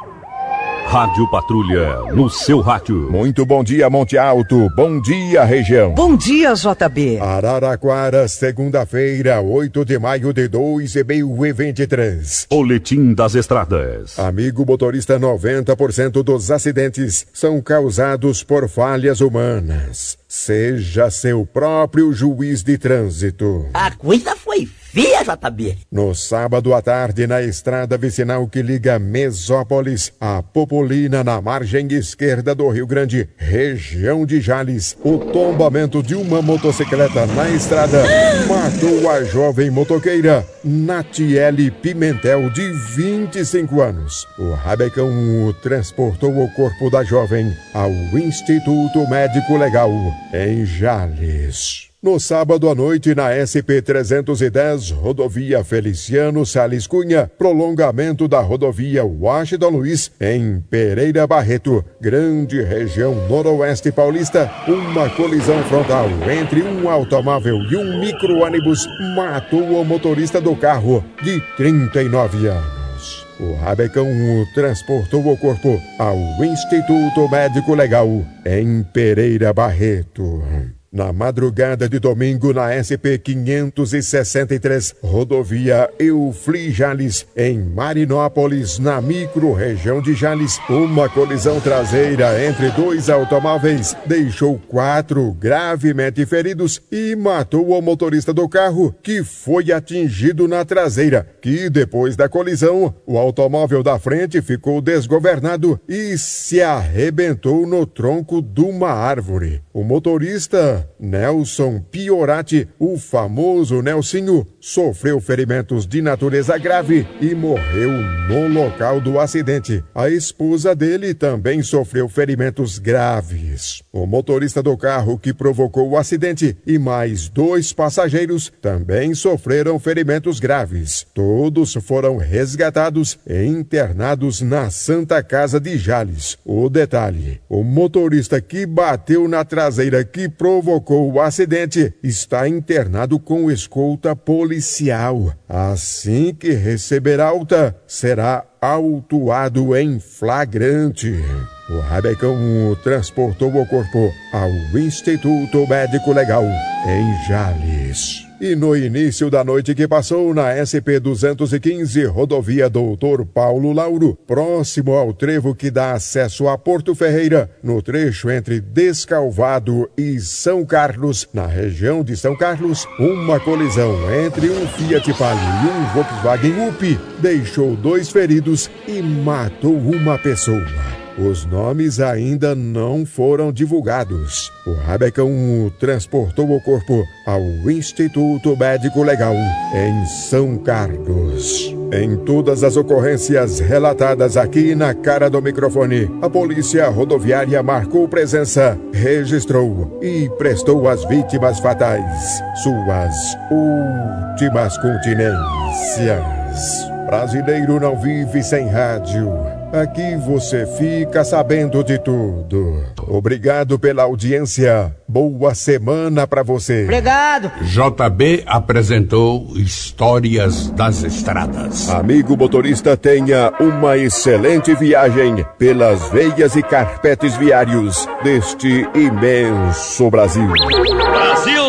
Rádio Patrulha, no seu rádio. Muito bom dia, Monte Alto. Bom dia, região. Bom dia, J B. Araraquara, segunda-feira, oito de maio de dois mil e vinte e três. Boletim das estradas. Amigo motorista, noventa por cento dos acidentes são causados por falhas humanas. Seja seu próprio juiz de trânsito. A coisa foi feia, J B. No sábado à tarde, na estrada vicinal que liga Mesópolis a Popolina, na margem esquerda do Rio Grande, região de Jales, o tombamento de uma motocicleta na estrada matou a jovem motoqueira Natiele Pimentel, de vinte e cinco anos. O rabecão transportou o corpo da jovem ao Instituto Médico Legal, em Jales. No sábado à noite, na S P trezentos e dez, rodovia Feliciano Salles Cunha, prolongamento da rodovia Washington Luiz, em Pereira Barreto, grande região noroeste paulista, uma colisão frontal entre um automóvel e um micro-ônibus matou o motorista do carro, de trinta e nove anos. O rabecão transportou o corpo ao Instituto Médico Legal, em Pereira Barreto. Na madrugada de domingo, na S P quinhentos e sessenta e três, rodovia Eufli Jales, em Marinópolis, na micro-região de Jales, uma colisão traseira entre dois automóveis deixou quatro gravemente feridos e matou o motorista do carro, que foi atingido na traseira, que depois da colisão, o automóvel da frente ficou desgovernado e se arrebentou no tronco de uma árvore. O motorista Nelson Piorati, o famoso Nelsinho, sofreu ferimentos de natureza grave e morreu no local do acidente. A esposa dele também sofreu ferimentos graves. O motorista do carro que provocou o acidente e mais dois passageiros também sofreram ferimentos graves. Todos foram resgatados e internados na Santa Casa de Jales. O detalhe: o motorista que bateu na traseira que provocou provocou o acidente está internado com escolta policial. Assim que receber alta, será autuado em flagrante. O rabecão transportou o corpo ao Instituto Médico Legal, em Jales. E no início da noite que passou, na S P duzentos e quinze, rodovia Doutor Paulo Lauro, próximo ao trevo que dá acesso a Porto Ferreira, no trecho entre Descalvado e São Carlos, na região de São Carlos, uma colisão entre um Fiat Palio e um Volkswagen Up deixou dois feridos e matou uma pessoa. Os nomes ainda não foram divulgados. O rabecão transportou o corpo ao Instituto Médico Legal, em São Carlos. Em todas as ocorrências relatadas aqui na cara do microfone, a Polícia Rodoviária marcou presença, registrou e prestou às vítimas fatais suas últimas continências. Brasileiro não vive sem rádio. Aqui você fica sabendo de tudo. Obrigado pela audiência. Boa semana pra você. Obrigado. J B apresentou Histórias das Estradas. Amigo motorista, tenha uma excelente viagem pelas veias e carpetes viários deste imenso Brasil. Brasil!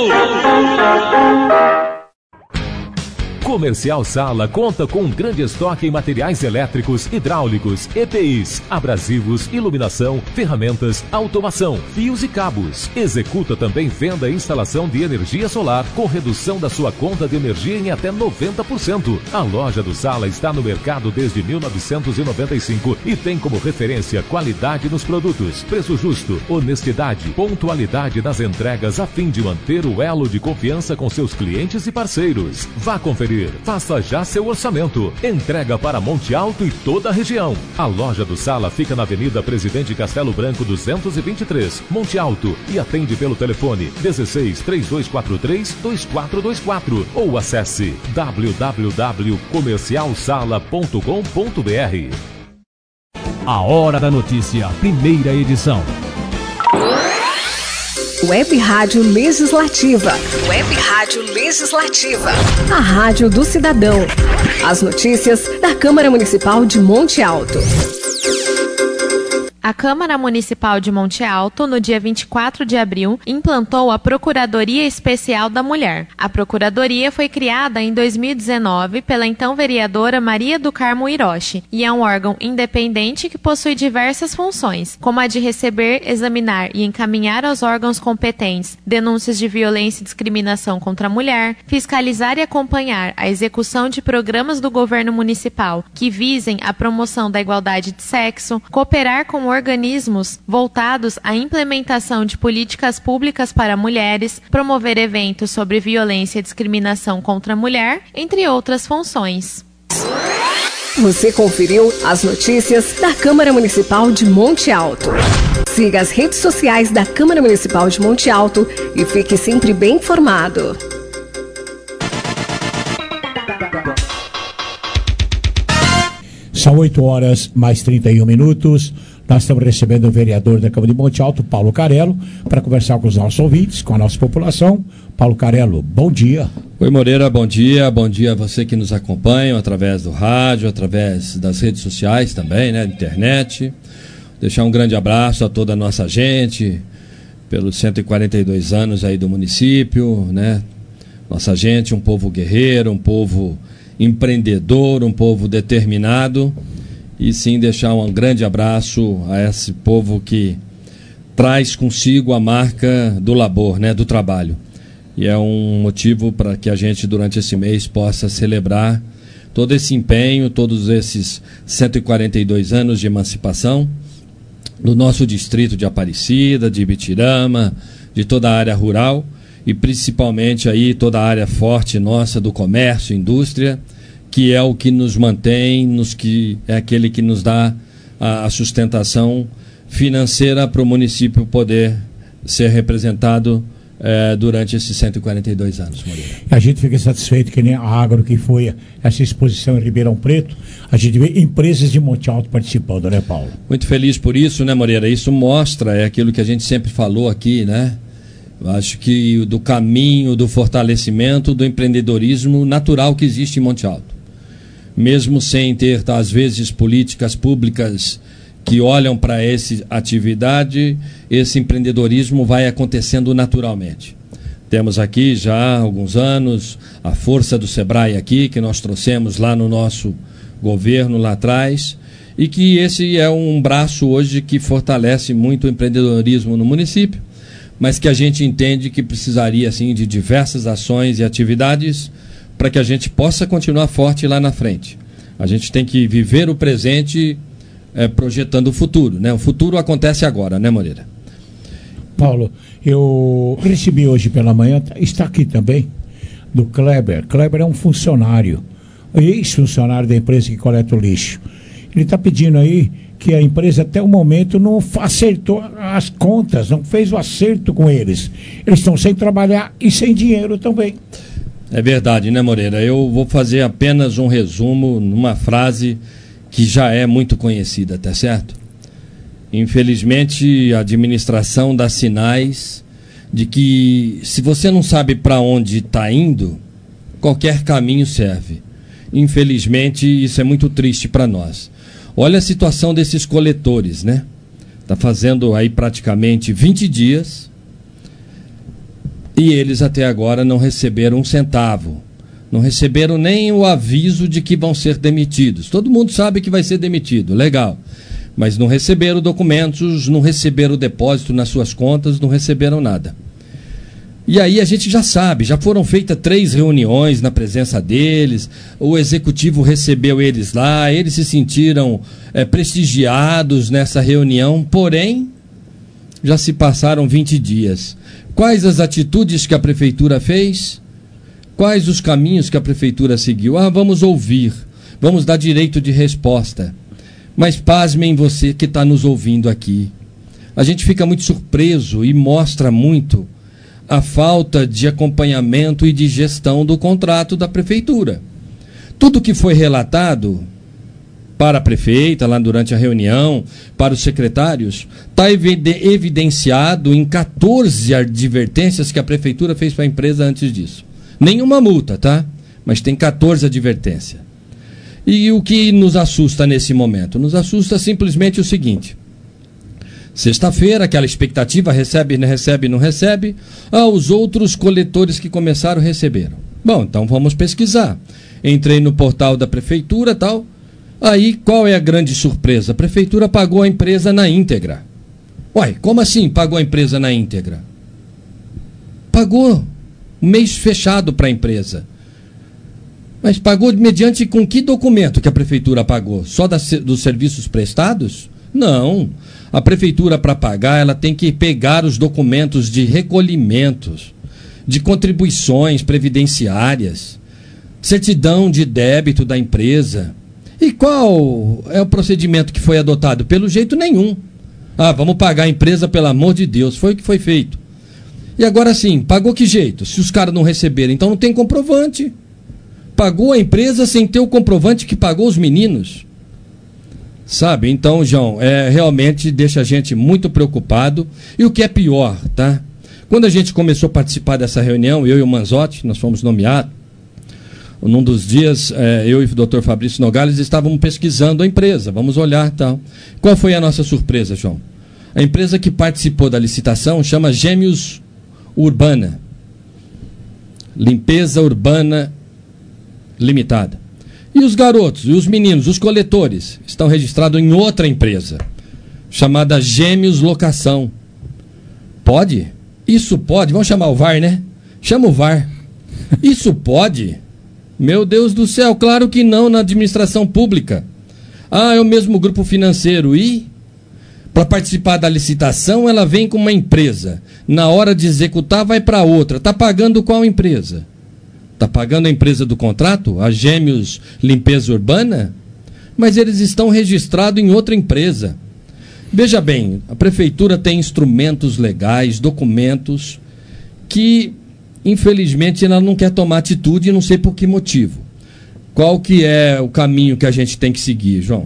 Comercial Sala conta com um grande estoque em materiais elétricos, hidráulicos, E P Is, abrasivos, iluminação, ferramentas, automação, fios e cabos. Executa também venda e instalação de energia solar com redução da sua conta de energia em até noventa por cento. A loja do Sala está no mercado desde mil novecentos e noventa e cinco e tem como referência qualidade nos produtos, preço justo, honestidade, pontualidade nas entregas a fim de manter o elo de confiança com seus clientes e parceiros. Vá conferir. Faça já seu orçamento. Entrega para Monte Alto e toda a região. A loja do Sala fica na Avenida Presidente Castelo Branco duzentos e vinte e três, Monte Alto, e atende pelo telefone dezesseis, três dois quatro três, dois quatro dois quatro ou acesse w w w ponto comercial sala ponto com ponto b r. A Hora da Notícia, primeira edição. Web Rádio Legislativa. Web Rádio Legislativa. A Rádio do Cidadão. As notícias da Câmara Municipal de Monte Alto. A Câmara Municipal de Monte Alto, no dia vinte e quatro de abril, implantou a Procuradoria Especial da Mulher. A Procuradoria foi criada em dois mil e dezenove pela então vereadora Maria do Carmo Hiroshi e é um órgão independente que possui diversas funções, como a de receber, examinar e encaminhar aos órgãos competentes denúncias de violência e discriminação contra a mulher, fiscalizar e acompanhar a execução de programas do governo municipal que visem a promoção da igualdade de sexo, cooperar com organismos voltados à implementação de políticas públicas para mulheres, promover eventos sobre violência e discriminação contra a mulher, entre outras funções. Você conferiu as notícias da Câmara Municipal de Monte Alto. Siga as redes sociais da Câmara Municipal de Monte Alto e fique sempre bem informado. São oito horas mais trinta e um minutos. Nós estamos recebendo o vereador da Câmara de Monte Alto, Paulo Carello, para conversar com os nossos ouvintes, com a nossa população. Paulo Carello, bom dia. Oi, Moreira, bom dia. Bom dia a você que nos acompanha através do rádio, através das redes sociais também, né, internet. Deixar um grande abraço a toda a nossa gente, pelos cento e quarenta e dois anos aí do município, né? Nossa gente, um povo guerreiro, um povo empreendedor, um povo determinado. E sim deixar um grande abraço a esse povo que traz consigo a marca do labor, né, do trabalho. E é um motivo para que a gente durante esse mês possa celebrar todo esse empenho, todos esses cento e quarenta e dois anos de emancipação do nosso distrito de Aparecida, de Ibitirama, de toda a área rural e principalmente aí toda a área forte nossa do comércio, indústria, que é o que nos mantém, nos que, é aquele que nos dá a, a sustentação financeira para o município poder ser representado eh, durante esses cento e quarenta e dois anos, Moreira. A gente fica satisfeito que nem a Agro, que foi essa exposição em Ribeirão Preto, a gente vê empresas de Monte Alto participando, né, Paulo? Muito feliz por isso, né, Moreira? Isso mostra, é aquilo que a gente sempre falou aqui, né? Acho que do caminho, do fortalecimento, do empreendedorismo natural que existe em Monte Alto. Mesmo sem ter, às vezes, políticas públicas que olham para essa atividade, esse empreendedorismo vai acontecendo naturalmente. Temos aqui já há alguns anos a força do Sebrae aqui, que nós trouxemos lá no nosso governo lá atrás, e que esse é um braço hoje que fortalece muito o empreendedorismo no município, mas que a gente entende que precisaria assim, de diversas ações e atividades para que a gente possa continuar forte lá na frente. A gente tem que viver o presente é, projetando o futuro, né? O futuro acontece agora, né, Moreira? Paulo, eu recebi hoje pela manhã, está aqui também, do Kleber. Kleber é um funcionário, ex-funcionário da empresa que coleta o lixo. Ele está pedindo aí que a empresa até o momento não acertou as contas, não fez o acerto com eles. Eles estão sem trabalhar e sem dinheiro também. É verdade, né, Moreira? Eu vou fazer apenas um resumo numa frase que já é muito conhecida, tá certo? Infelizmente, a administração dá sinais de que se você não sabe para onde está indo, qualquer caminho serve. Infelizmente, isso é muito triste para nós. Olha a situação desses coletores, né? Está fazendo aí praticamente vinte dias e eles até agora não receberam um centavo. Não receberam nem o aviso de que vão ser demitidos. Todo mundo sabe que vai ser demitido, legal. Mas não receberam documentos, não receberam depósito nas suas contas, não receberam nada. E aí a gente já sabe, já foram feitas três reuniões na presença deles, o executivo recebeu eles lá, eles se sentiram é, prestigiados nessa reunião, porém, já se passaram vinte dias. Quais as atitudes que a prefeitura fez? Quais os caminhos que a prefeitura seguiu? Ah, vamos ouvir, vamos dar direito de resposta. Mas pasmem você que está nos ouvindo aqui. A gente fica muito surpreso e mostra muito a falta de acompanhamento e de gestão do contrato da prefeitura. Tudo que foi relatado para a prefeita, lá durante a reunião, para os secretários, está evidenciado em quatorze advertências que a prefeitura fez para a empresa antes disso. Nenhuma multa, tá? Mas tem quatorze advertências. E o que nos assusta nesse momento? Nos assusta simplesmente o seguinte: Sexta-feira, aquela expectativa, recebe, não recebe, não recebe. Ah, os outros coletores que começaram receberam. Bom, então vamos pesquisar. Entrei no portal da prefeitura e tal. Aí, qual é a grande surpresa? A prefeitura pagou a empresa na íntegra. Uai, como assim pagou a empresa na íntegra? Pagou um mês fechado para a empresa. Mas pagou mediante com que documento que a prefeitura pagou? Só das, dos serviços prestados? Não. A prefeitura, para pagar, ela tem que pegar os documentos de recolhimentos, de contribuições previdenciárias, certidão de débito da empresa. E qual é o procedimento que foi adotado? Pelo jeito nenhum. Ah, vamos pagar a empresa, pelo amor de Deus. Foi o que foi feito. E agora sim, pagou que jeito? Se os caras não receberem, então não tem comprovante. Pagou a empresa sem ter o comprovante que pagou os meninos. Sabe? Então, João, é, realmente deixa a gente muito preocupado. E o que é pior, tá? Quando a gente começou a participar dessa reunião, eu e o Manzotti, nós fomos nomeados. Num dos dias, é, eu e o doutor Fabrício Nogales estávamos pesquisando a empresa. Vamos olhar e tal. Qual foi a nossa surpresa, João? A empresa que participou da licitação chama Gêmeos Urbana. Limpeza Urbana Limitada. E os garotos, e os meninos, os coletores, estão registrados em outra empresa, chamada Gêmeos Locação. Pode? Isso pode? Vamos chamar o V A R, né? Chama o V A R. Isso pode? Meu Deus do céu, claro que não na administração pública. Ah, é o mesmo grupo financeiro. E para participar da licitação, ela vem com uma empresa. Na hora de executar, vai para outra. Está pagando qual empresa? Está pagando a empresa do contrato? A Gêmeos Limpeza Urbana? Mas eles estão registrados em outra empresa. Veja bem, a prefeitura tem instrumentos legais, documentos, que infelizmente ela não quer tomar atitude e não sei por que motivo. Qual que é o caminho que a gente tem que seguir, João?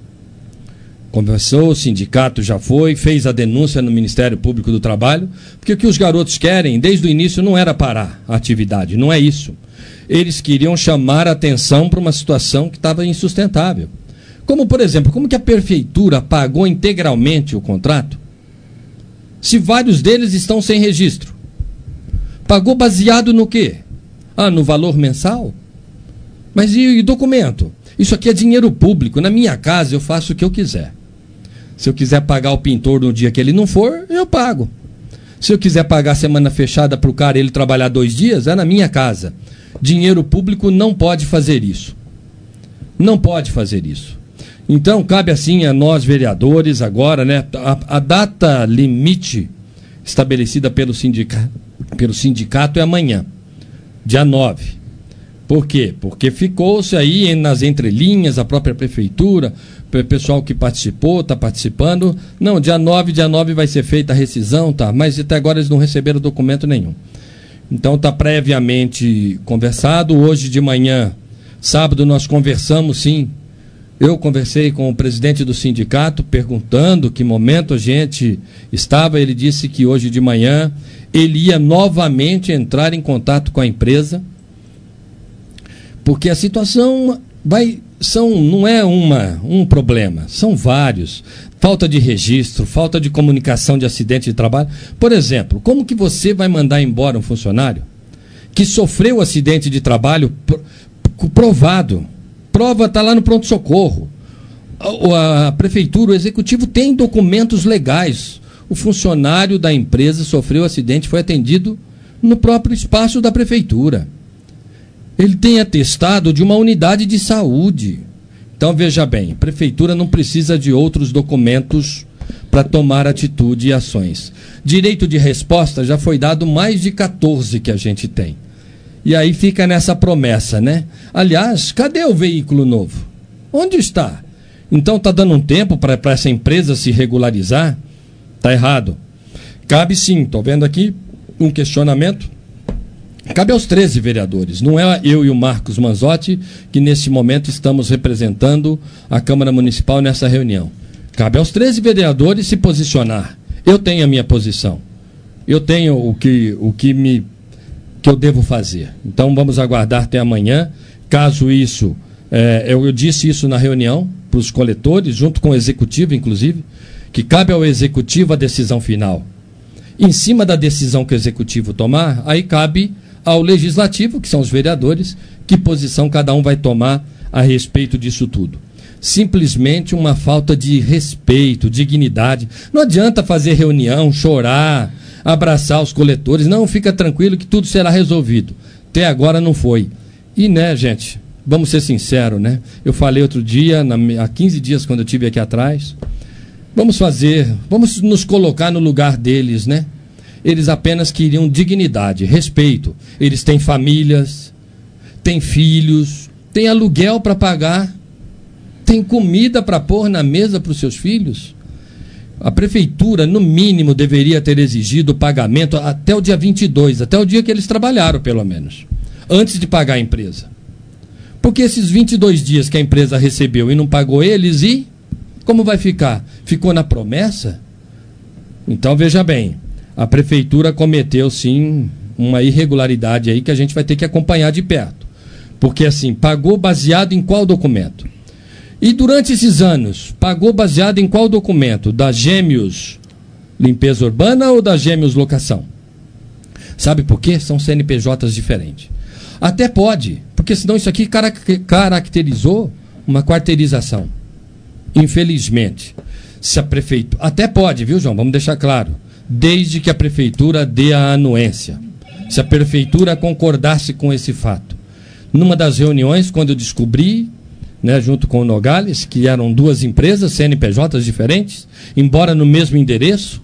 Conversou, o sindicato já foi, fez a denúncia no Ministério Público do Trabalho, porque o que os garotos querem, desde o início, não era parar a atividade, não é isso. Eles queriam chamar a atenção para uma situação que estava insustentável. Como, por exemplo, como que a prefeitura pagou integralmente o contrato, se vários deles estão sem registro? Pagou baseado no quê? Ah, no valor mensal? Mas e, e documento? Isso aqui é dinheiro público. Na minha casa eu faço o que eu quiser. Se eu quiser pagar o pintor no dia que ele não for, eu pago. Se eu quiser pagar a semana fechada para o cara ele trabalhar dois dias, é na minha casa. Dinheiro público não pode fazer isso. Não pode fazer isso. Então, cabe assim a nós, vereadores, agora, né? A, a data limite estabelecida pelo sindicato, pelo sindicato é amanhã, dia nove. Por quê? Porque ficou-se aí nas entrelinhas, a própria prefeitura, o pessoal que participou, está participando. Não, dia nove, dia nove vai ser feita a rescisão, tá? Mas até agora eles não receberam documento nenhum. Então está previamente conversado. Hoje de manhã, sábado, nós conversamos, sim. Eu conversei com o presidente do sindicato, perguntando que momento a gente estava. Ele disse que hoje de manhã ele ia novamente entrar em contato com a empresa, porque a situação vai, são, não é uma, um problema, são vários. Falta de registro, falta de comunicação de acidente de trabalho. Por exemplo, como que você vai mandar embora um funcionário que sofreu acidente de trabalho provado? Prova está lá no pronto-socorro. A, a prefeitura, o executivo tem documentos legais. O funcionário da empresa sofreu acidente, foi atendido no próprio espaço da prefeitura. Ele tem atestado de uma unidade de saúde. Então, veja bem, a prefeitura não precisa de outros documentos para tomar atitude e ações. Direito de resposta já foi dado mais de quatorze que a gente tem. E aí fica nessa promessa, né? Aliás, cadê o veículo novo? Onde está? Então está dando um tempo para essa empresa se regularizar? Está errado. Cabe sim, estou vendo aqui um questionamento. Cabe aos treze vereadores. Não é eu e o Marcos Manzotti que nesse momento estamos representando a Câmara Municipal nessa reunião. Cabe aos treze vereadores se posicionar. Eu tenho a minha posição. Eu tenho o que, o que me... que eu devo fazer. Então vamos aguardar até amanhã. Caso isso, é, eu, eu disse isso na reunião para os coletores, junto com o executivo, inclusive, que cabe ao executivo a decisão final. Em cima da decisão que o executivo tomar, aí cabe ao legislativo, que são os vereadores, que posição cada um vai tomar a respeito disso tudo. Simplesmente uma falta de respeito, dignidade. Não adianta fazer reunião, chorar, abraçar os coletores. Não, fica tranquilo que tudo será resolvido. Até agora não foi. E, né, gente, vamos ser sinceros, né? Eu falei outro dia, na, há quinze dias, quando eu estive aqui atrás, vamos fazer, vamos nos colocar no lugar deles, né? Eles apenas queriam dignidade, respeito. Eles têm famílias, têm filhos, têm aluguel para pagar, têm comida para pôr na mesa para os seus filhos. A prefeitura, no mínimo, deveria ter exigido o pagamento até o dia vinte e dois, até o dia que eles trabalharam, pelo menos, antes de pagar a empresa. Porque esses vinte e dois dias que a empresa recebeu e não pagou eles, e como vai ficar? Ficou na promessa? Então, veja bem, a prefeitura cometeu, sim, uma irregularidade aí que a gente vai ter que acompanhar de perto. Porque, assim, pagou baseado em qual documento? E durante esses anos, pagou baseado em qual documento? Da Gêmeos Limpeza Urbana ou da Gêmeos Locação? Sabe por quê? São C N P Js diferentes. Até pode, porque senão isso aqui caracterizou uma quarteirização. Infelizmente. Se a prefeitura... Até pode, viu, João? Vamos deixar claro. Desde que a prefeitura dê a anuência. Se a prefeitura concordasse com esse fato. Numa das reuniões, quando eu descobri, né, junto com o Nogales, que eram duas empresas, C N P Js diferentes, embora no mesmo endereço,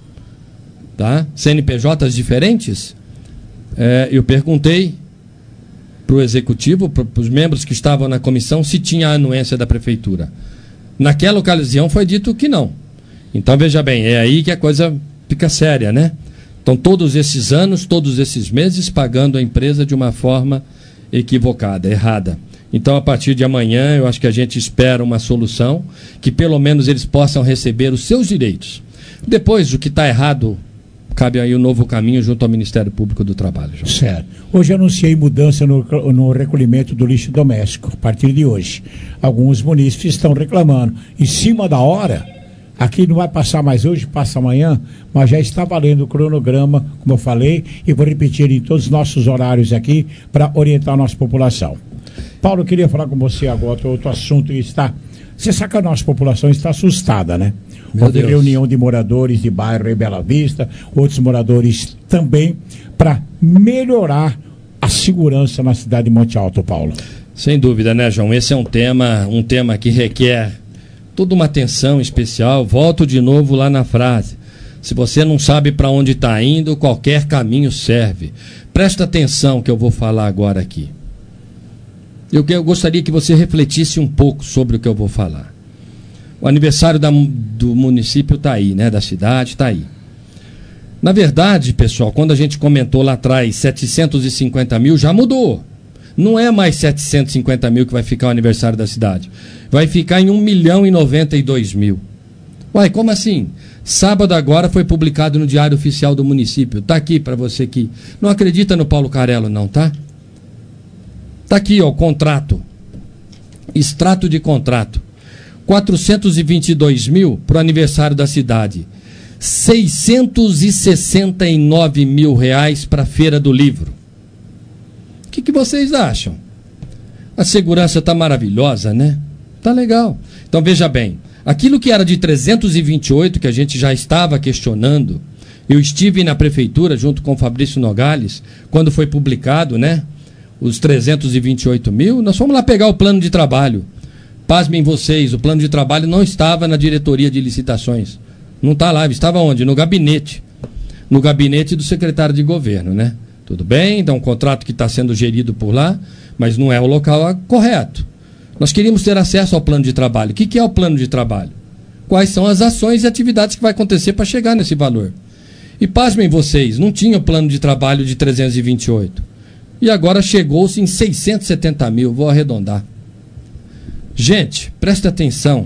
tá? C N P Js diferentes, é, eu perguntei para o executivo, para os membros que estavam na comissão, se tinha a anuência da prefeitura. Naquela ocasião foi dito que não. Então, veja bem, é aí que a coisa fica séria, né? Então, todos esses anos, todos esses meses, pagando a empresa de uma forma equivocada, errada. Então, a partir de amanhã, eu acho que a gente espera uma solução, que pelo menos eles possam receber os seus direitos. Depois, o que está errado, cabe aí um novo caminho junto ao Ministério Público do Trabalho. João. Certo. Hoje eu anunciei mudança no, no recolhimento do lixo doméstico, a partir de hoje. Alguns munícipes estão reclamando. Em cima da hora, aqui não vai passar mais hoje, passa amanhã, mas já está valendo o cronograma, como eu falei, e vou repetir em todos os nossos horários aqui para orientar a nossa população. Paulo, eu queria falar com você agora, outro assunto está... Você sabe que a nossa população está assustada, né? Houve reunião de moradores de bairro em Bela Vista, outros moradores também, para melhorar a segurança na cidade de Monte Alto, Paulo. Sem dúvida, né, João? Esse é um tema, um tema que requer toda uma atenção especial. Volto de novo lá na frase. Se você não sabe para onde está indo, qualquer caminho serve. Presta atenção que eu vou falar agora aqui. Eu, eu gostaria que você refletisse um pouco sobre o que eu vou falar. O aniversário da, do município está aí, né? Da cidade está aí. Na verdade, pessoal, quando a gente comentou lá atrás setecentos e cinquenta mil, já mudou. Não é mais setecentos e cinquenta mil que vai ficar o aniversário da cidade. Vai ficar em um milhão e noventa e dois mil. Uai, como assim? Sábado agora foi publicado no Diário Oficial do município. Está aqui para você que não acredita no Paulo Carello, não, tá? Está aqui, ó, o contrato. Extrato de contrato. quatrocentos e vinte e dois mil para o aniversário da cidade. seiscentos e sessenta e nove mil reais para a Feira do Livro. O que, que vocês acham? A segurança está maravilhosa, né? Tá legal. Então veja bem, aquilo que era de trezentos e vinte e oito, que a gente já estava questionando, eu estive na prefeitura junto com o Fabrício Nogales, quando foi publicado, né? Os trezentos e vinte e oito mil, nós fomos lá pegar o plano de trabalho. Pasmem vocês, o plano de trabalho não estava na diretoria de licitações. Não está lá, estava onde? No gabinete. No gabinete do secretário de governo, né? Tudo bem, então um contrato que está sendo gerido por lá, mas não é o local correto. Nós queríamos ter acesso ao plano de trabalho. O que, que é o plano de trabalho? Quais são as ações e atividades que vai acontecer para chegar nesse valor? E pasmem vocês, não tinha o plano de trabalho de trezentos e vinte e oito. E agora chegou-se em seiscentos e setenta mil, vou arredondar. Gente, presta atenção.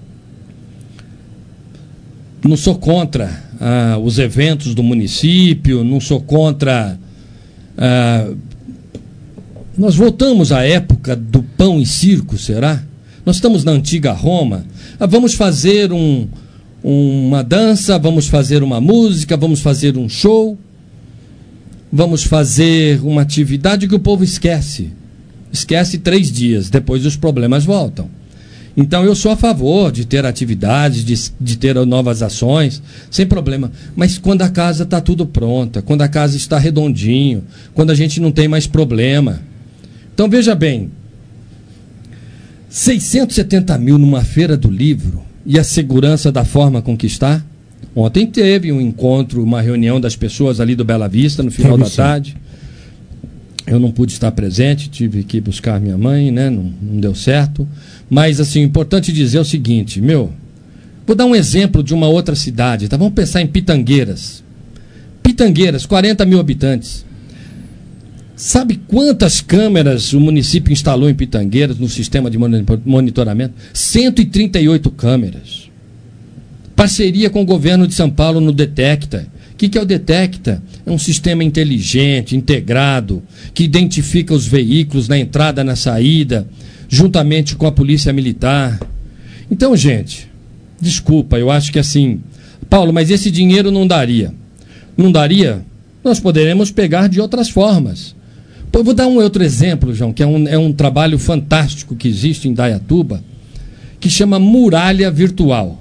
Não sou contra ah, os eventos do município, não sou contra... Ah, nós voltamos à época do pão e circo, será? Nós estamos na antiga Roma. Ah, vamos fazer um, uma dança, vamos fazer uma música, vamos fazer um show, vamos fazer uma atividade que o povo esquece. Esquece três dias, depois os problemas voltam. Então eu sou a favor de ter atividades, de, de ter novas ações, sem problema. Mas quando a casa está tudo pronta, quando a casa está redondinho, quando a gente não tem mais problema. Então veja bem, seiscentos e setenta mil numa feira do livro e a segurança da forma com que está. Ontem teve um encontro, uma reunião das pessoas ali do Bela Vista, no final da tarde. Eu não pude estar presente, tive que buscar minha mãe, né? Não, não deu certo. Mas, assim, importante dizer o seguinte, meu, vou dar um exemplo de uma outra cidade, tá? Vamos pensar em Pitangueiras. Pitangueiras, quarenta mil habitantes. Sabe quantas câmeras o município instalou em Pitangueiras no sistema de monitoramento? cento e trinta e oito câmeras. Parceria com o governo de São Paulo no Detecta. O que, que é o Detecta? É um sistema inteligente, integrado, que identifica os veículos na entrada, na saída, juntamente com a polícia militar. Então, gente, desculpa, eu acho que assim, Paulo, mas esse dinheiro não daria. Não daria? Nós poderemos pegar de outras formas. Eu vou dar um outro exemplo, João, que é um, é um trabalho fantástico que existe em Dayatuba, que chama Muralha Virtual.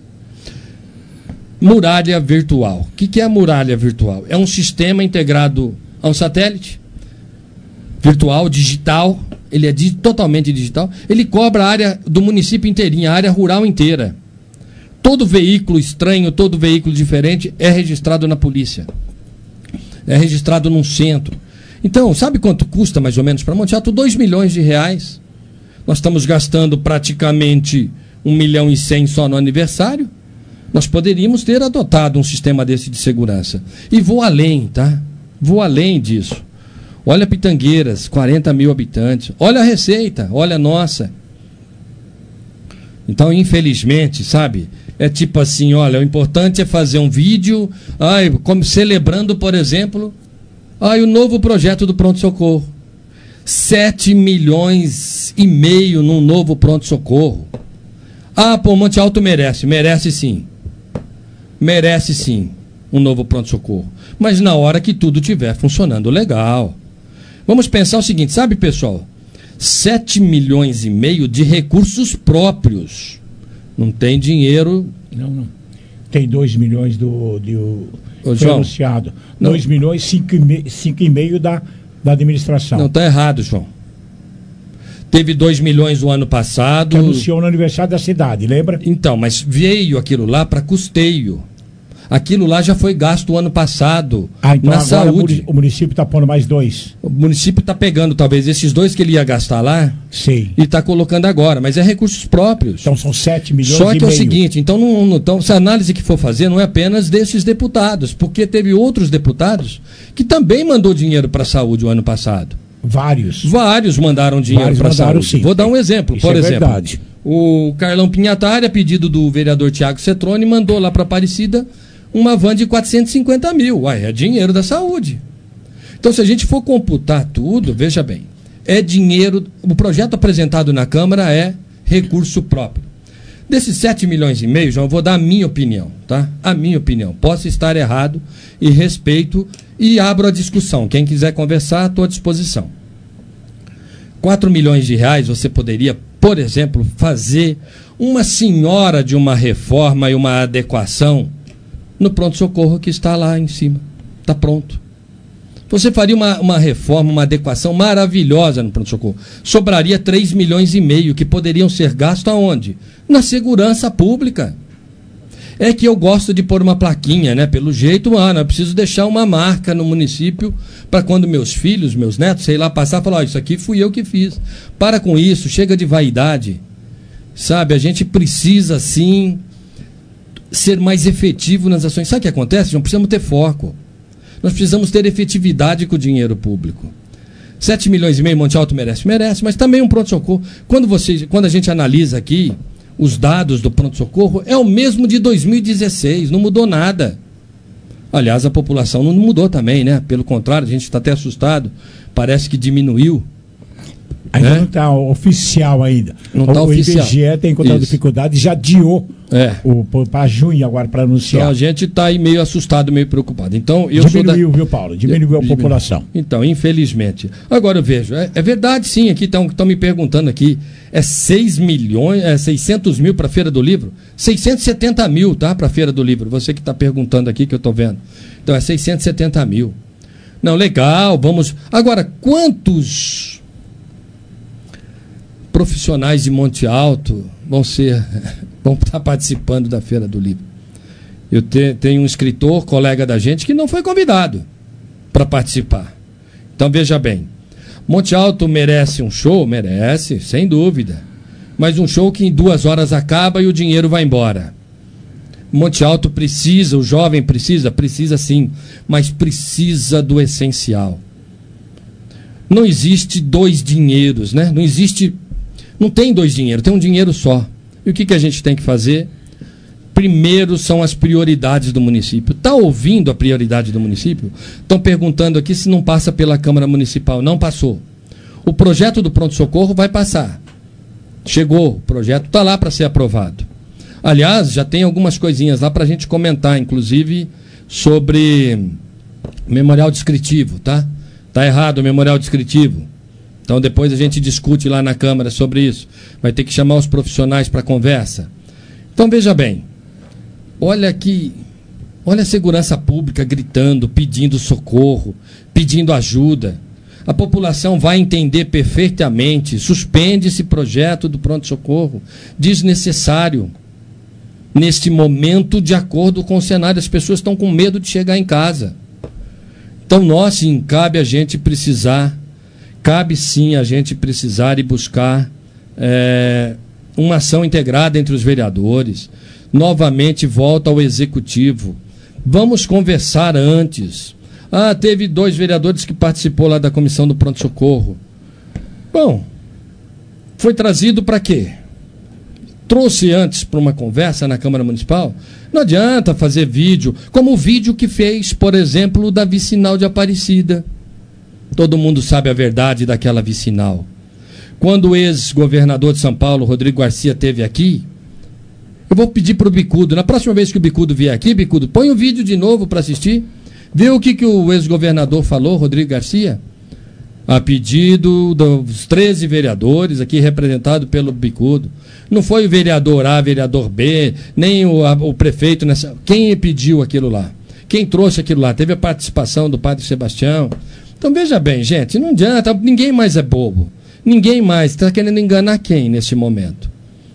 Muralha Virtual. O que, que é a Muralha Virtual? É um sistema integrado a um satélite virtual, digital. Ele é di- totalmente digital. Ele cobra a área do município inteirinho, a área rural inteira. Todo veículo estranho, todo veículo diferente é registrado na polícia. É registrado num centro. Então, sabe quanto custa mais ou menos para Monte Alto? dois milhões de reais. Nós estamos gastando praticamente um milhão e cem só no aniversário. Nós poderíamos ter adotado um sistema desse de segurança. E vou além, tá? Vou além disso. Olha Pitangueiras, quarenta mil habitantes. Olha a receita, olha a nossa. Então, infelizmente, sabe? É tipo assim, olha, o importante é fazer um vídeo, ai, como celebrando, por exemplo, ai, o novo projeto do pronto-socorro. sete milhões e meio num novo pronto-socorro. Ah, pô, Monte Alto merece, merece sim. Merece sim um novo pronto-socorro. Mas na hora que tudo estiver funcionando legal. Vamos pensar o seguinte, sabe, pessoal? sete milhões e meio de recursos próprios. Não tem dinheiro. Não, não. Tem dois milhões do. do Ô, foi João, anunciado. não. dois milhões, cinco e meio da, da administração. Não, está errado, João. Teve dois milhões no ano passado. Que anunciou no aniversário da cidade, lembra? Então, mas veio aquilo lá para custeio. Aquilo lá já foi gasto o ano passado ah, então na agora saúde. O município está pondo mais dois. O município está pegando talvez esses dois que ele ia gastar lá. Sim. E está colocando agora, mas é recursos próprios. Então são sete milhões Só e que é meio. o seguinte, então, não, não, então se a análise que for fazer não é apenas desses deputados, porque teve outros deputados que também mandou dinheiro para a saúde o ano passado. Vários. Vários mandaram dinheiro para a saúde. Sim. Vou dar um exemplo, Isso por é exemplo. Verdade. O Carlão Pinhatari, a pedido do vereador Tiago Cetrone, mandou lá para Aparecida uma van de quatrocentos e cinquenta mil. Uai, é dinheiro da saúde. Então, se a gente for computar tudo, veja bem, é dinheiro. O projeto apresentado na Câmara é recurso próprio. Desses sete milhões e meio, João, eu vou dar a minha opinião, tá? A minha opinião. Posso estar errado e respeito e abro a discussão. Quem quiser conversar, estou à disposição. quatro milhões de reais você poderia, por exemplo, fazer uma senhora de uma reforma e uma adequação no pronto-socorro que está lá em cima. Está pronto. Você faria uma, uma reforma, uma adequação maravilhosa no pronto-socorro. Sobraria três milhões e meio que poderiam ser gastos aonde? Na segurança pública. É que eu gosto de pôr uma plaquinha, né? Pelo jeito, ah, eu preciso deixar uma marca no município para quando meus filhos, meus netos, sei lá, passar e falar, oh, isso aqui fui eu que fiz. Para com isso, chega de vaidade. Sabe, a gente precisa, sim, ser mais efetivo nas ações. Sabe o que acontece? Não precisamos ter foco. Nós precisamos ter efetividade com o dinheiro público. sete milhões e meio, Monte Alto merece? Merece, mas também um pronto-socorro. Quando, você, quando a gente analisa aqui os dados do pronto-socorro, é o mesmo de dois mil e dezesseis, não mudou nada. Aliás, a população não mudou também, né? Pelo contrário, a gente está até assustado, parece que diminuiu. Ainda né? não está oficial ainda. Não está o oficial. I B G E tem encontrado Isso. dificuldade, já adiou É. para junho agora para anunciar. Então a gente está aí meio assustado, meio preocupado. Então, eu Diminuiu, sou da... viu, Paulo? Diminuiu a Diminuiu. população. Então, infelizmente. Agora eu vejo, é, é verdade sim, aqui estão me perguntando aqui, é seis milhões, é seiscentos mil para a Feira do Livro? seiscentos e setenta mil, tá? Para a Feira do Livro. Você que está perguntando aqui, que eu estou vendo. Então, é seiscentos e setenta mil. Não, legal, vamos... Agora, quantos profissionais de Monte Alto vão ser, vão estar participando da Feira do Livro? Eu te, tenho um escritor, colega da gente, que não foi convidado para participar. Então, veja bem, Monte Alto merece um show? Merece, sem dúvida. Mas um show que em duas horas acaba e o dinheiro vai embora. Monte Alto precisa, o jovem precisa, precisa sim, mas precisa do essencial. Não existe dois dinheiros, né? Não existe, não tem dois dinheiros, tem um dinheiro só. E o que, que a gente tem que fazer? Primeiro são as prioridades do município. Está ouvindo a prioridade do município? Estão perguntando aqui se não passa pela Câmara Municipal. Não passou. O projeto do pronto-socorro vai passar. Chegou, o projeto está lá para ser aprovado. Aliás, já tem algumas coisinhas lá para a gente comentar, inclusive sobre memorial descritivo, tá? Está errado o memorial descritivo. Então depois a gente discute lá na Câmara sobre isso. Vai ter que chamar os profissionais para conversa. Então veja bem, olha aqui, olha a segurança pública gritando, pedindo socorro, pedindo ajuda. A população vai entender perfeitamente. Suspende esse projeto do pronto-socorro, desnecessário. Neste momento, de acordo com o cenário, as pessoas estão com medo de chegar em casa. Então, nós, sim, cabe a gente precisar, cabe sim a gente precisar e buscar é, uma ação integrada entre os vereadores. Novamente, volta ao executivo. Vamos conversar antes. Ah, teve dois vereadores que participou lá da comissão do pronto-socorro. Bom, foi trazido para quê? Trouxe antes para uma conversa na Câmara Municipal? Não adianta fazer vídeo, como o vídeo que fez, por exemplo, da vicinal de Aparecida. Todo mundo sabe a verdade daquela vicinal. Quando o ex-governador de São Paulo, Rodrigo Garcia, esteve aqui, eu vou pedir para o Bicudo, na próxima vez que o Bicudo vier aqui, Bicudo, põe o vídeo de novo para assistir. Vê o que, que o ex-governador falou, Rodrigo Garcia, a pedido dos treze vereadores, aqui representado pelo Bicudo. Não foi o vereador A, vereador B, nem o, a, o prefeito. Nessa... Quem pediu aquilo lá? Quem trouxe aquilo lá? Teve a participação do padre Sebastião. Então veja bem, gente, não adianta, ninguém mais é bobo. Ninguém mais está querendo enganar quem nesse momento.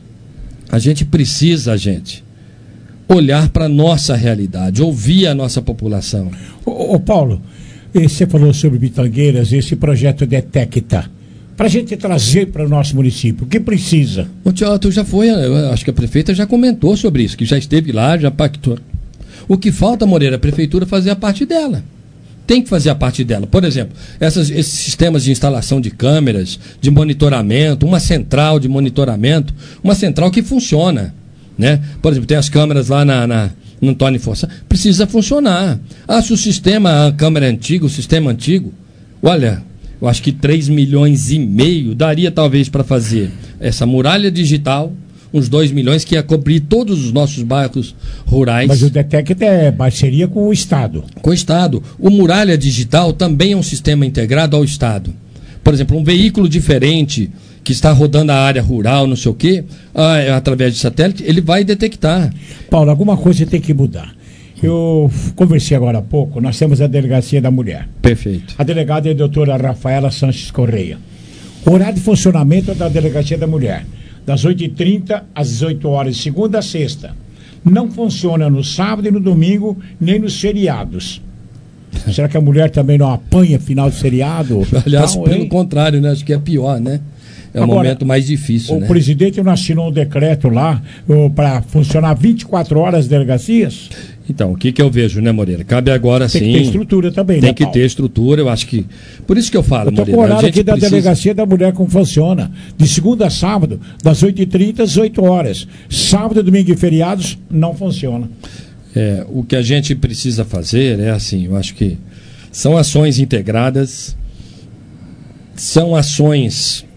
A gente precisa, gente, olhar para a nossa realidade, ouvir a nossa população. Ô, ô Paulo, você falou sobre Pitangueiras, esse projeto Detecta. Para a gente trazer para o nosso município, o que precisa? Monte Alto já foi, eu acho que a prefeita já comentou sobre isso, que já esteve lá, já pactou. O que falta, Moreira, a prefeitura fazer a parte dela. Tem que fazer a parte dela. Por exemplo, essas, esses sistemas de instalação de câmeras, de monitoramento, uma central de monitoramento, uma central que funciona. Né? Por exemplo, tem as câmeras lá na, na, no Antônio Força. Precisa funcionar. Ah, se o sistema, a câmera é antiga, o sistema antigo, olha, eu acho que três milhões e meio daria talvez para fazer essa muralha digital, uns dois milhões que ia cobrir todos os nossos bairros rurais. Mas o Detecta é parceria com o Estado. Com o Estado. O muralha digital também é um sistema integrado ao Estado. Por exemplo, um veículo diferente que está rodando a área rural, não sei o quê, ah, através de satélite, ele vai detectar. Paulo, alguma coisa tem que mudar. Eu conversei agora há pouco, nós temos a Delegacia da Mulher. Perfeito. A delegada é a doutora Rafaela Sanches Correia. O horário de funcionamento da Delegacia da Mulher, das oito e trinta às dezoito horas, de segunda a sexta. Não funciona no sábado e no domingo, nem nos feriados. Será que a mulher também não apanha final de feriado? Aliás, não, pelo hein? contrário, né? Acho que é pior, né? É o Agora, momento mais difícil, o né? presidente não assinou um decreto lá para funcionar vinte e quatro horas as delegacias? Então, o que, que eu vejo, né, Moreira? Cabe agora, sim... Tem que ter estrutura também, Tem né, que Paulo? ter estrutura, eu acho que... Por isso que eu falo, Eu tô Moreira... com o horário a gente aqui da precisa... Delegacia da Mulher como funciona. De segunda a sábado, das oito e trinta às dezoito horas. Sábado, domingo e feriados, não funciona. É, o que a gente precisa fazer é assim, eu acho que são ações integradas, são ações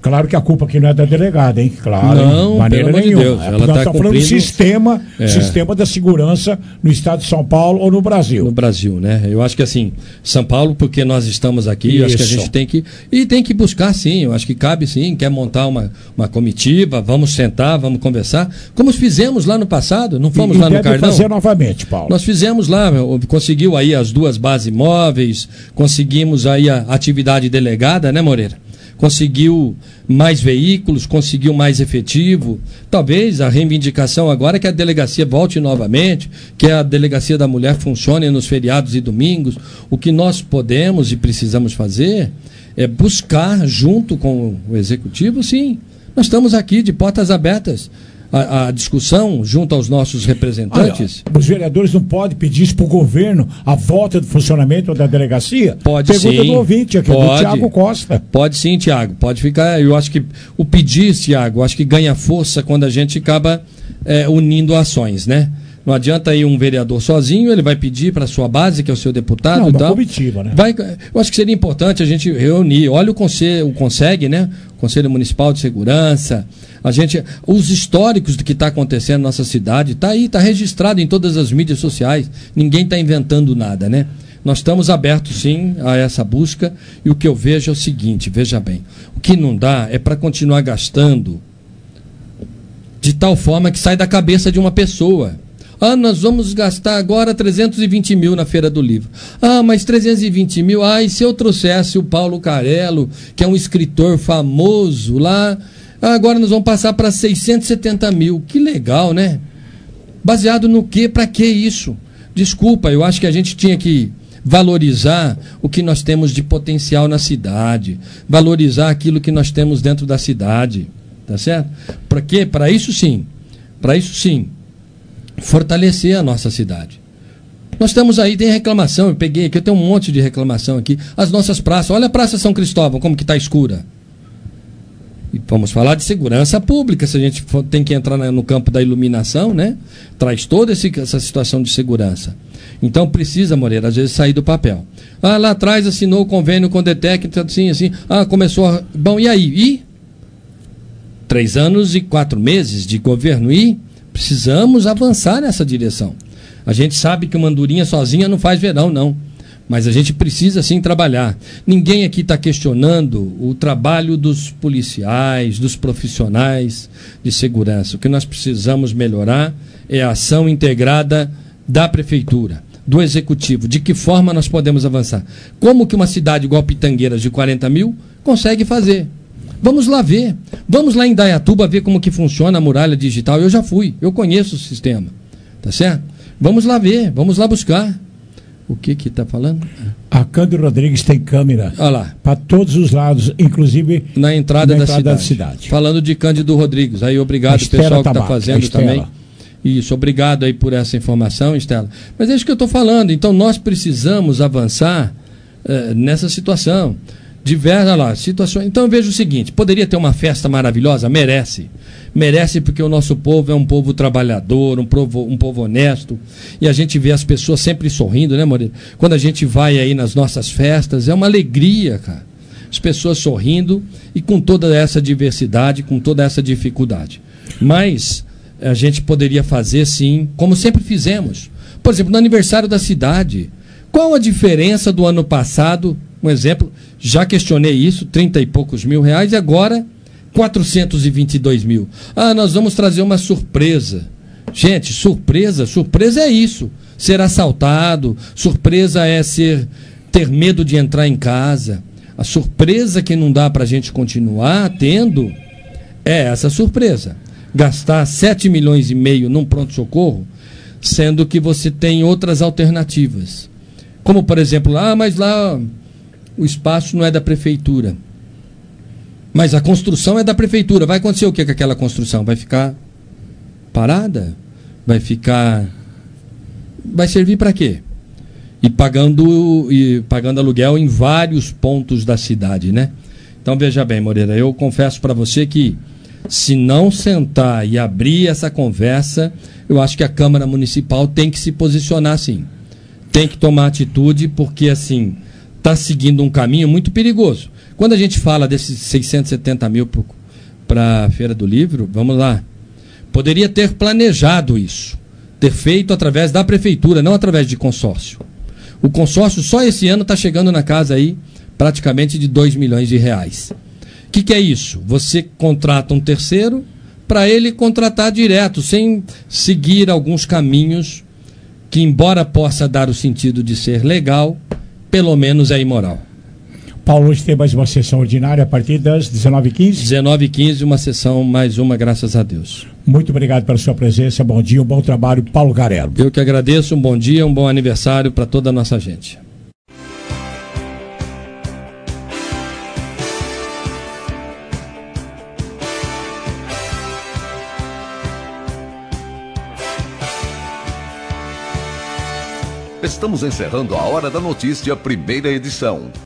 Claro que a culpa aqui não é da delegada, hein? Claro, não, de maneira pelo nenhuma. amor de Deus, ela Nós tá estamos falando do cumprindo- sistema, É. sistema da segurança no estado de São Paulo ou no Brasil. No Brasil, né? Eu acho que assim, São Paulo, porque nós estamos aqui, eu acho que a Isso. gente tem que. E tem que buscar sim, eu acho que cabe sim, quer montar uma, uma comitiva, vamos sentar, vamos conversar. Como fizemos lá no passado, não fomos e, lá e no deve Cardão? fazer novamente, Paulo. Nós fizemos lá, conseguiu aí as duas bases móveis, conseguimos aí a atividade delegada, né, Moreira? Conseguiu mais veículos, conseguiu mais efetivo. Talvez a reivindicação agora é que a delegacia volte novamente, que a delegacia da mulher funcione nos feriados e domingos. O que nós podemos e precisamos fazer é buscar, junto com o executivo, sim. Nós estamos aqui de portas abertas. A, a discussão junto aos nossos representantes. Olha, os vereadores não podem pedir isso para o governo, a volta do funcionamento da delegacia? Pode Pergunta sim. do ouvinte aqui, pode, do Tiago Costa. Pode sim, Tiago. Pode ficar. Eu acho que o pedir, Tiago, acho que ganha força quando a gente acaba é, unindo ações, né? Não adianta ir um vereador sozinho, ele vai pedir para a sua base, que é o seu deputado Não, e uma tal. comitiva, né? Vai, eu acho que seria importante a gente reunir. Olha o conselho, o Conseg, né? O Conselho Municipal de Segurança. A gente, os históricos do que está acontecendo na nossa cidade, está aí, está registrado em todas as mídias sociais. Ninguém está inventando nada, né? Nós estamos abertos, sim, a essa busca. E o que eu vejo é o seguinte, veja bem. O que não dá é para continuar gastando de tal forma que sai da cabeça de uma pessoa. Ah, nós vamos gastar agora trezentos e vinte mil na Feira do Livro. Ah, mas trezentos e vinte mil, ah, e se eu trouxesse o Paulo Carello, que é um escritor famoso lá, ah, agora nós vamos passar para seiscentos e setenta mil. Que legal, né? Baseado no quê? Para que isso? Desculpa, eu acho que a gente tinha que valorizar o que nós temos de potencial na cidade, valorizar aquilo que nós temos dentro da cidade, tá certo? Para quê? Para isso sim, para isso sim. Fortalecer a nossa cidade. Nós estamos aí, tem reclamação, eu peguei aqui, eu tenho um monte de reclamação aqui. As nossas praças, olha a Praça São Cristóvão, como que está escura. E vamos falar de segurança pública, se a gente for, tem que entrar no campo da iluminação, né? Traz toda esse, essa situação de segurança. Então precisa, Moreira, às vezes sair do papel. Ah, lá atrás assinou o convênio com o DETEC, assim, assim. Ah, começou a... Bom, e aí? E? Três anos e quatro meses de governo e... Precisamos avançar nessa direção. A gente sabe que uma andorinha sozinha não faz verão, não. Mas a gente precisa sim trabalhar. Ninguém aqui está questionando o trabalho dos policiais, dos profissionais de segurança. O que nós precisamos melhorar é a ação integrada da prefeitura, do executivo. De que forma nós podemos avançar? Como que uma cidade igual Pitangueiras de quarenta mil consegue fazer? Vamos lá ver. Vamos lá em Dayatuba ver como que funciona a muralha digital. Eu já fui, eu conheço o sistema. Tá certo? Vamos lá ver, vamos lá buscar. O que que está falando? A Cândido Rodrigues tem câmera para todos os lados, inclusive na entrada, na da, entrada cidade. da cidade. Falando de Cândido Rodrigues. Aí, obrigado, pessoal que está fazendo também. Isso, obrigado aí por essa informação, Estela. Mas é isso que eu estou falando. Então, nós precisamos avançar uh, nessa situação. Diversas lá, situações. Então eu vejo o seguinte: poderia ter uma festa maravilhosa? Merece. Merece porque o nosso povo é um povo trabalhador, um povo, um povo honesto. E a gente vê as pessoas sempre sorrindo, né, Moreira? Quando a gente vai aí nas nossas festas, é uma alegria, cara. As pessoas sorrindo e com toda essa diversidade, com toda essa dificuldade. Mas a gente poderia fazer sim, como sempre fizemos. Por exemplo, no aniversário da cidade. Qual a diferença do ano passado? Um exemplo, já questionei isso, trinta e poucos mil reais, e agora quatrocentos e vinte e dois mil. Ah, nós vamos trazer uma surpresa. Gente, surpresa, surpresa é isso. Ser assaltado, surpresa é ser ter medo de entrar em casa. A surpresa que não dá para a gente continuar tendo é essa surpresa. Gastar sete milhões e meio num pronto-socorro, sendo que você tem outras alternativas. Como, por exemplo, ah, mas lá o espaço não é da prefeitura. Mas a construção é da prefeitura. Vai acontecer o que com aquela construção? Vai ficar parada? Vai ficar... Vai servir para quê? E pagando, e pagando aluguel em vários pontos da cidade, né? Então, veja bem, Moreira, eu confesso para você que se não sentar e abrir essa conversa, eu acho que a Câmara Municipal tem que se posicionar sim. Tem que tomar atitude, porque assim... está seguindo um caminho muito perigoso. Quando a gente fala desses seiscentos e setenta mil para a Feira do Livro, vamos lá, poderia ter planejado isso, ter feito através da prefeitura, não através de consórcio. O consórcio só esse ano está chegando na casa aí praticamente de dois milhões de reais. O que, que é isso? Você contrata um terceiro para ele contratar direto, sem seguir alguns caminhos que, embora possa dar o sentido de ser legal, pelo menos é imoral. Paulo, hoje tem mais uma sessão ordinária a partir das dezenove e quinze? dezenove e quinze, uma sessão, mais uma, graças a Deus. Muito obrigado pela sua presença, bom dia, um bom trabalho, Paulo Garello. Eu que agradeço, um bom dia, um bom aniversário para toda a nossa gente. Estamos encerrando a Hora da Notícia, primeira edição.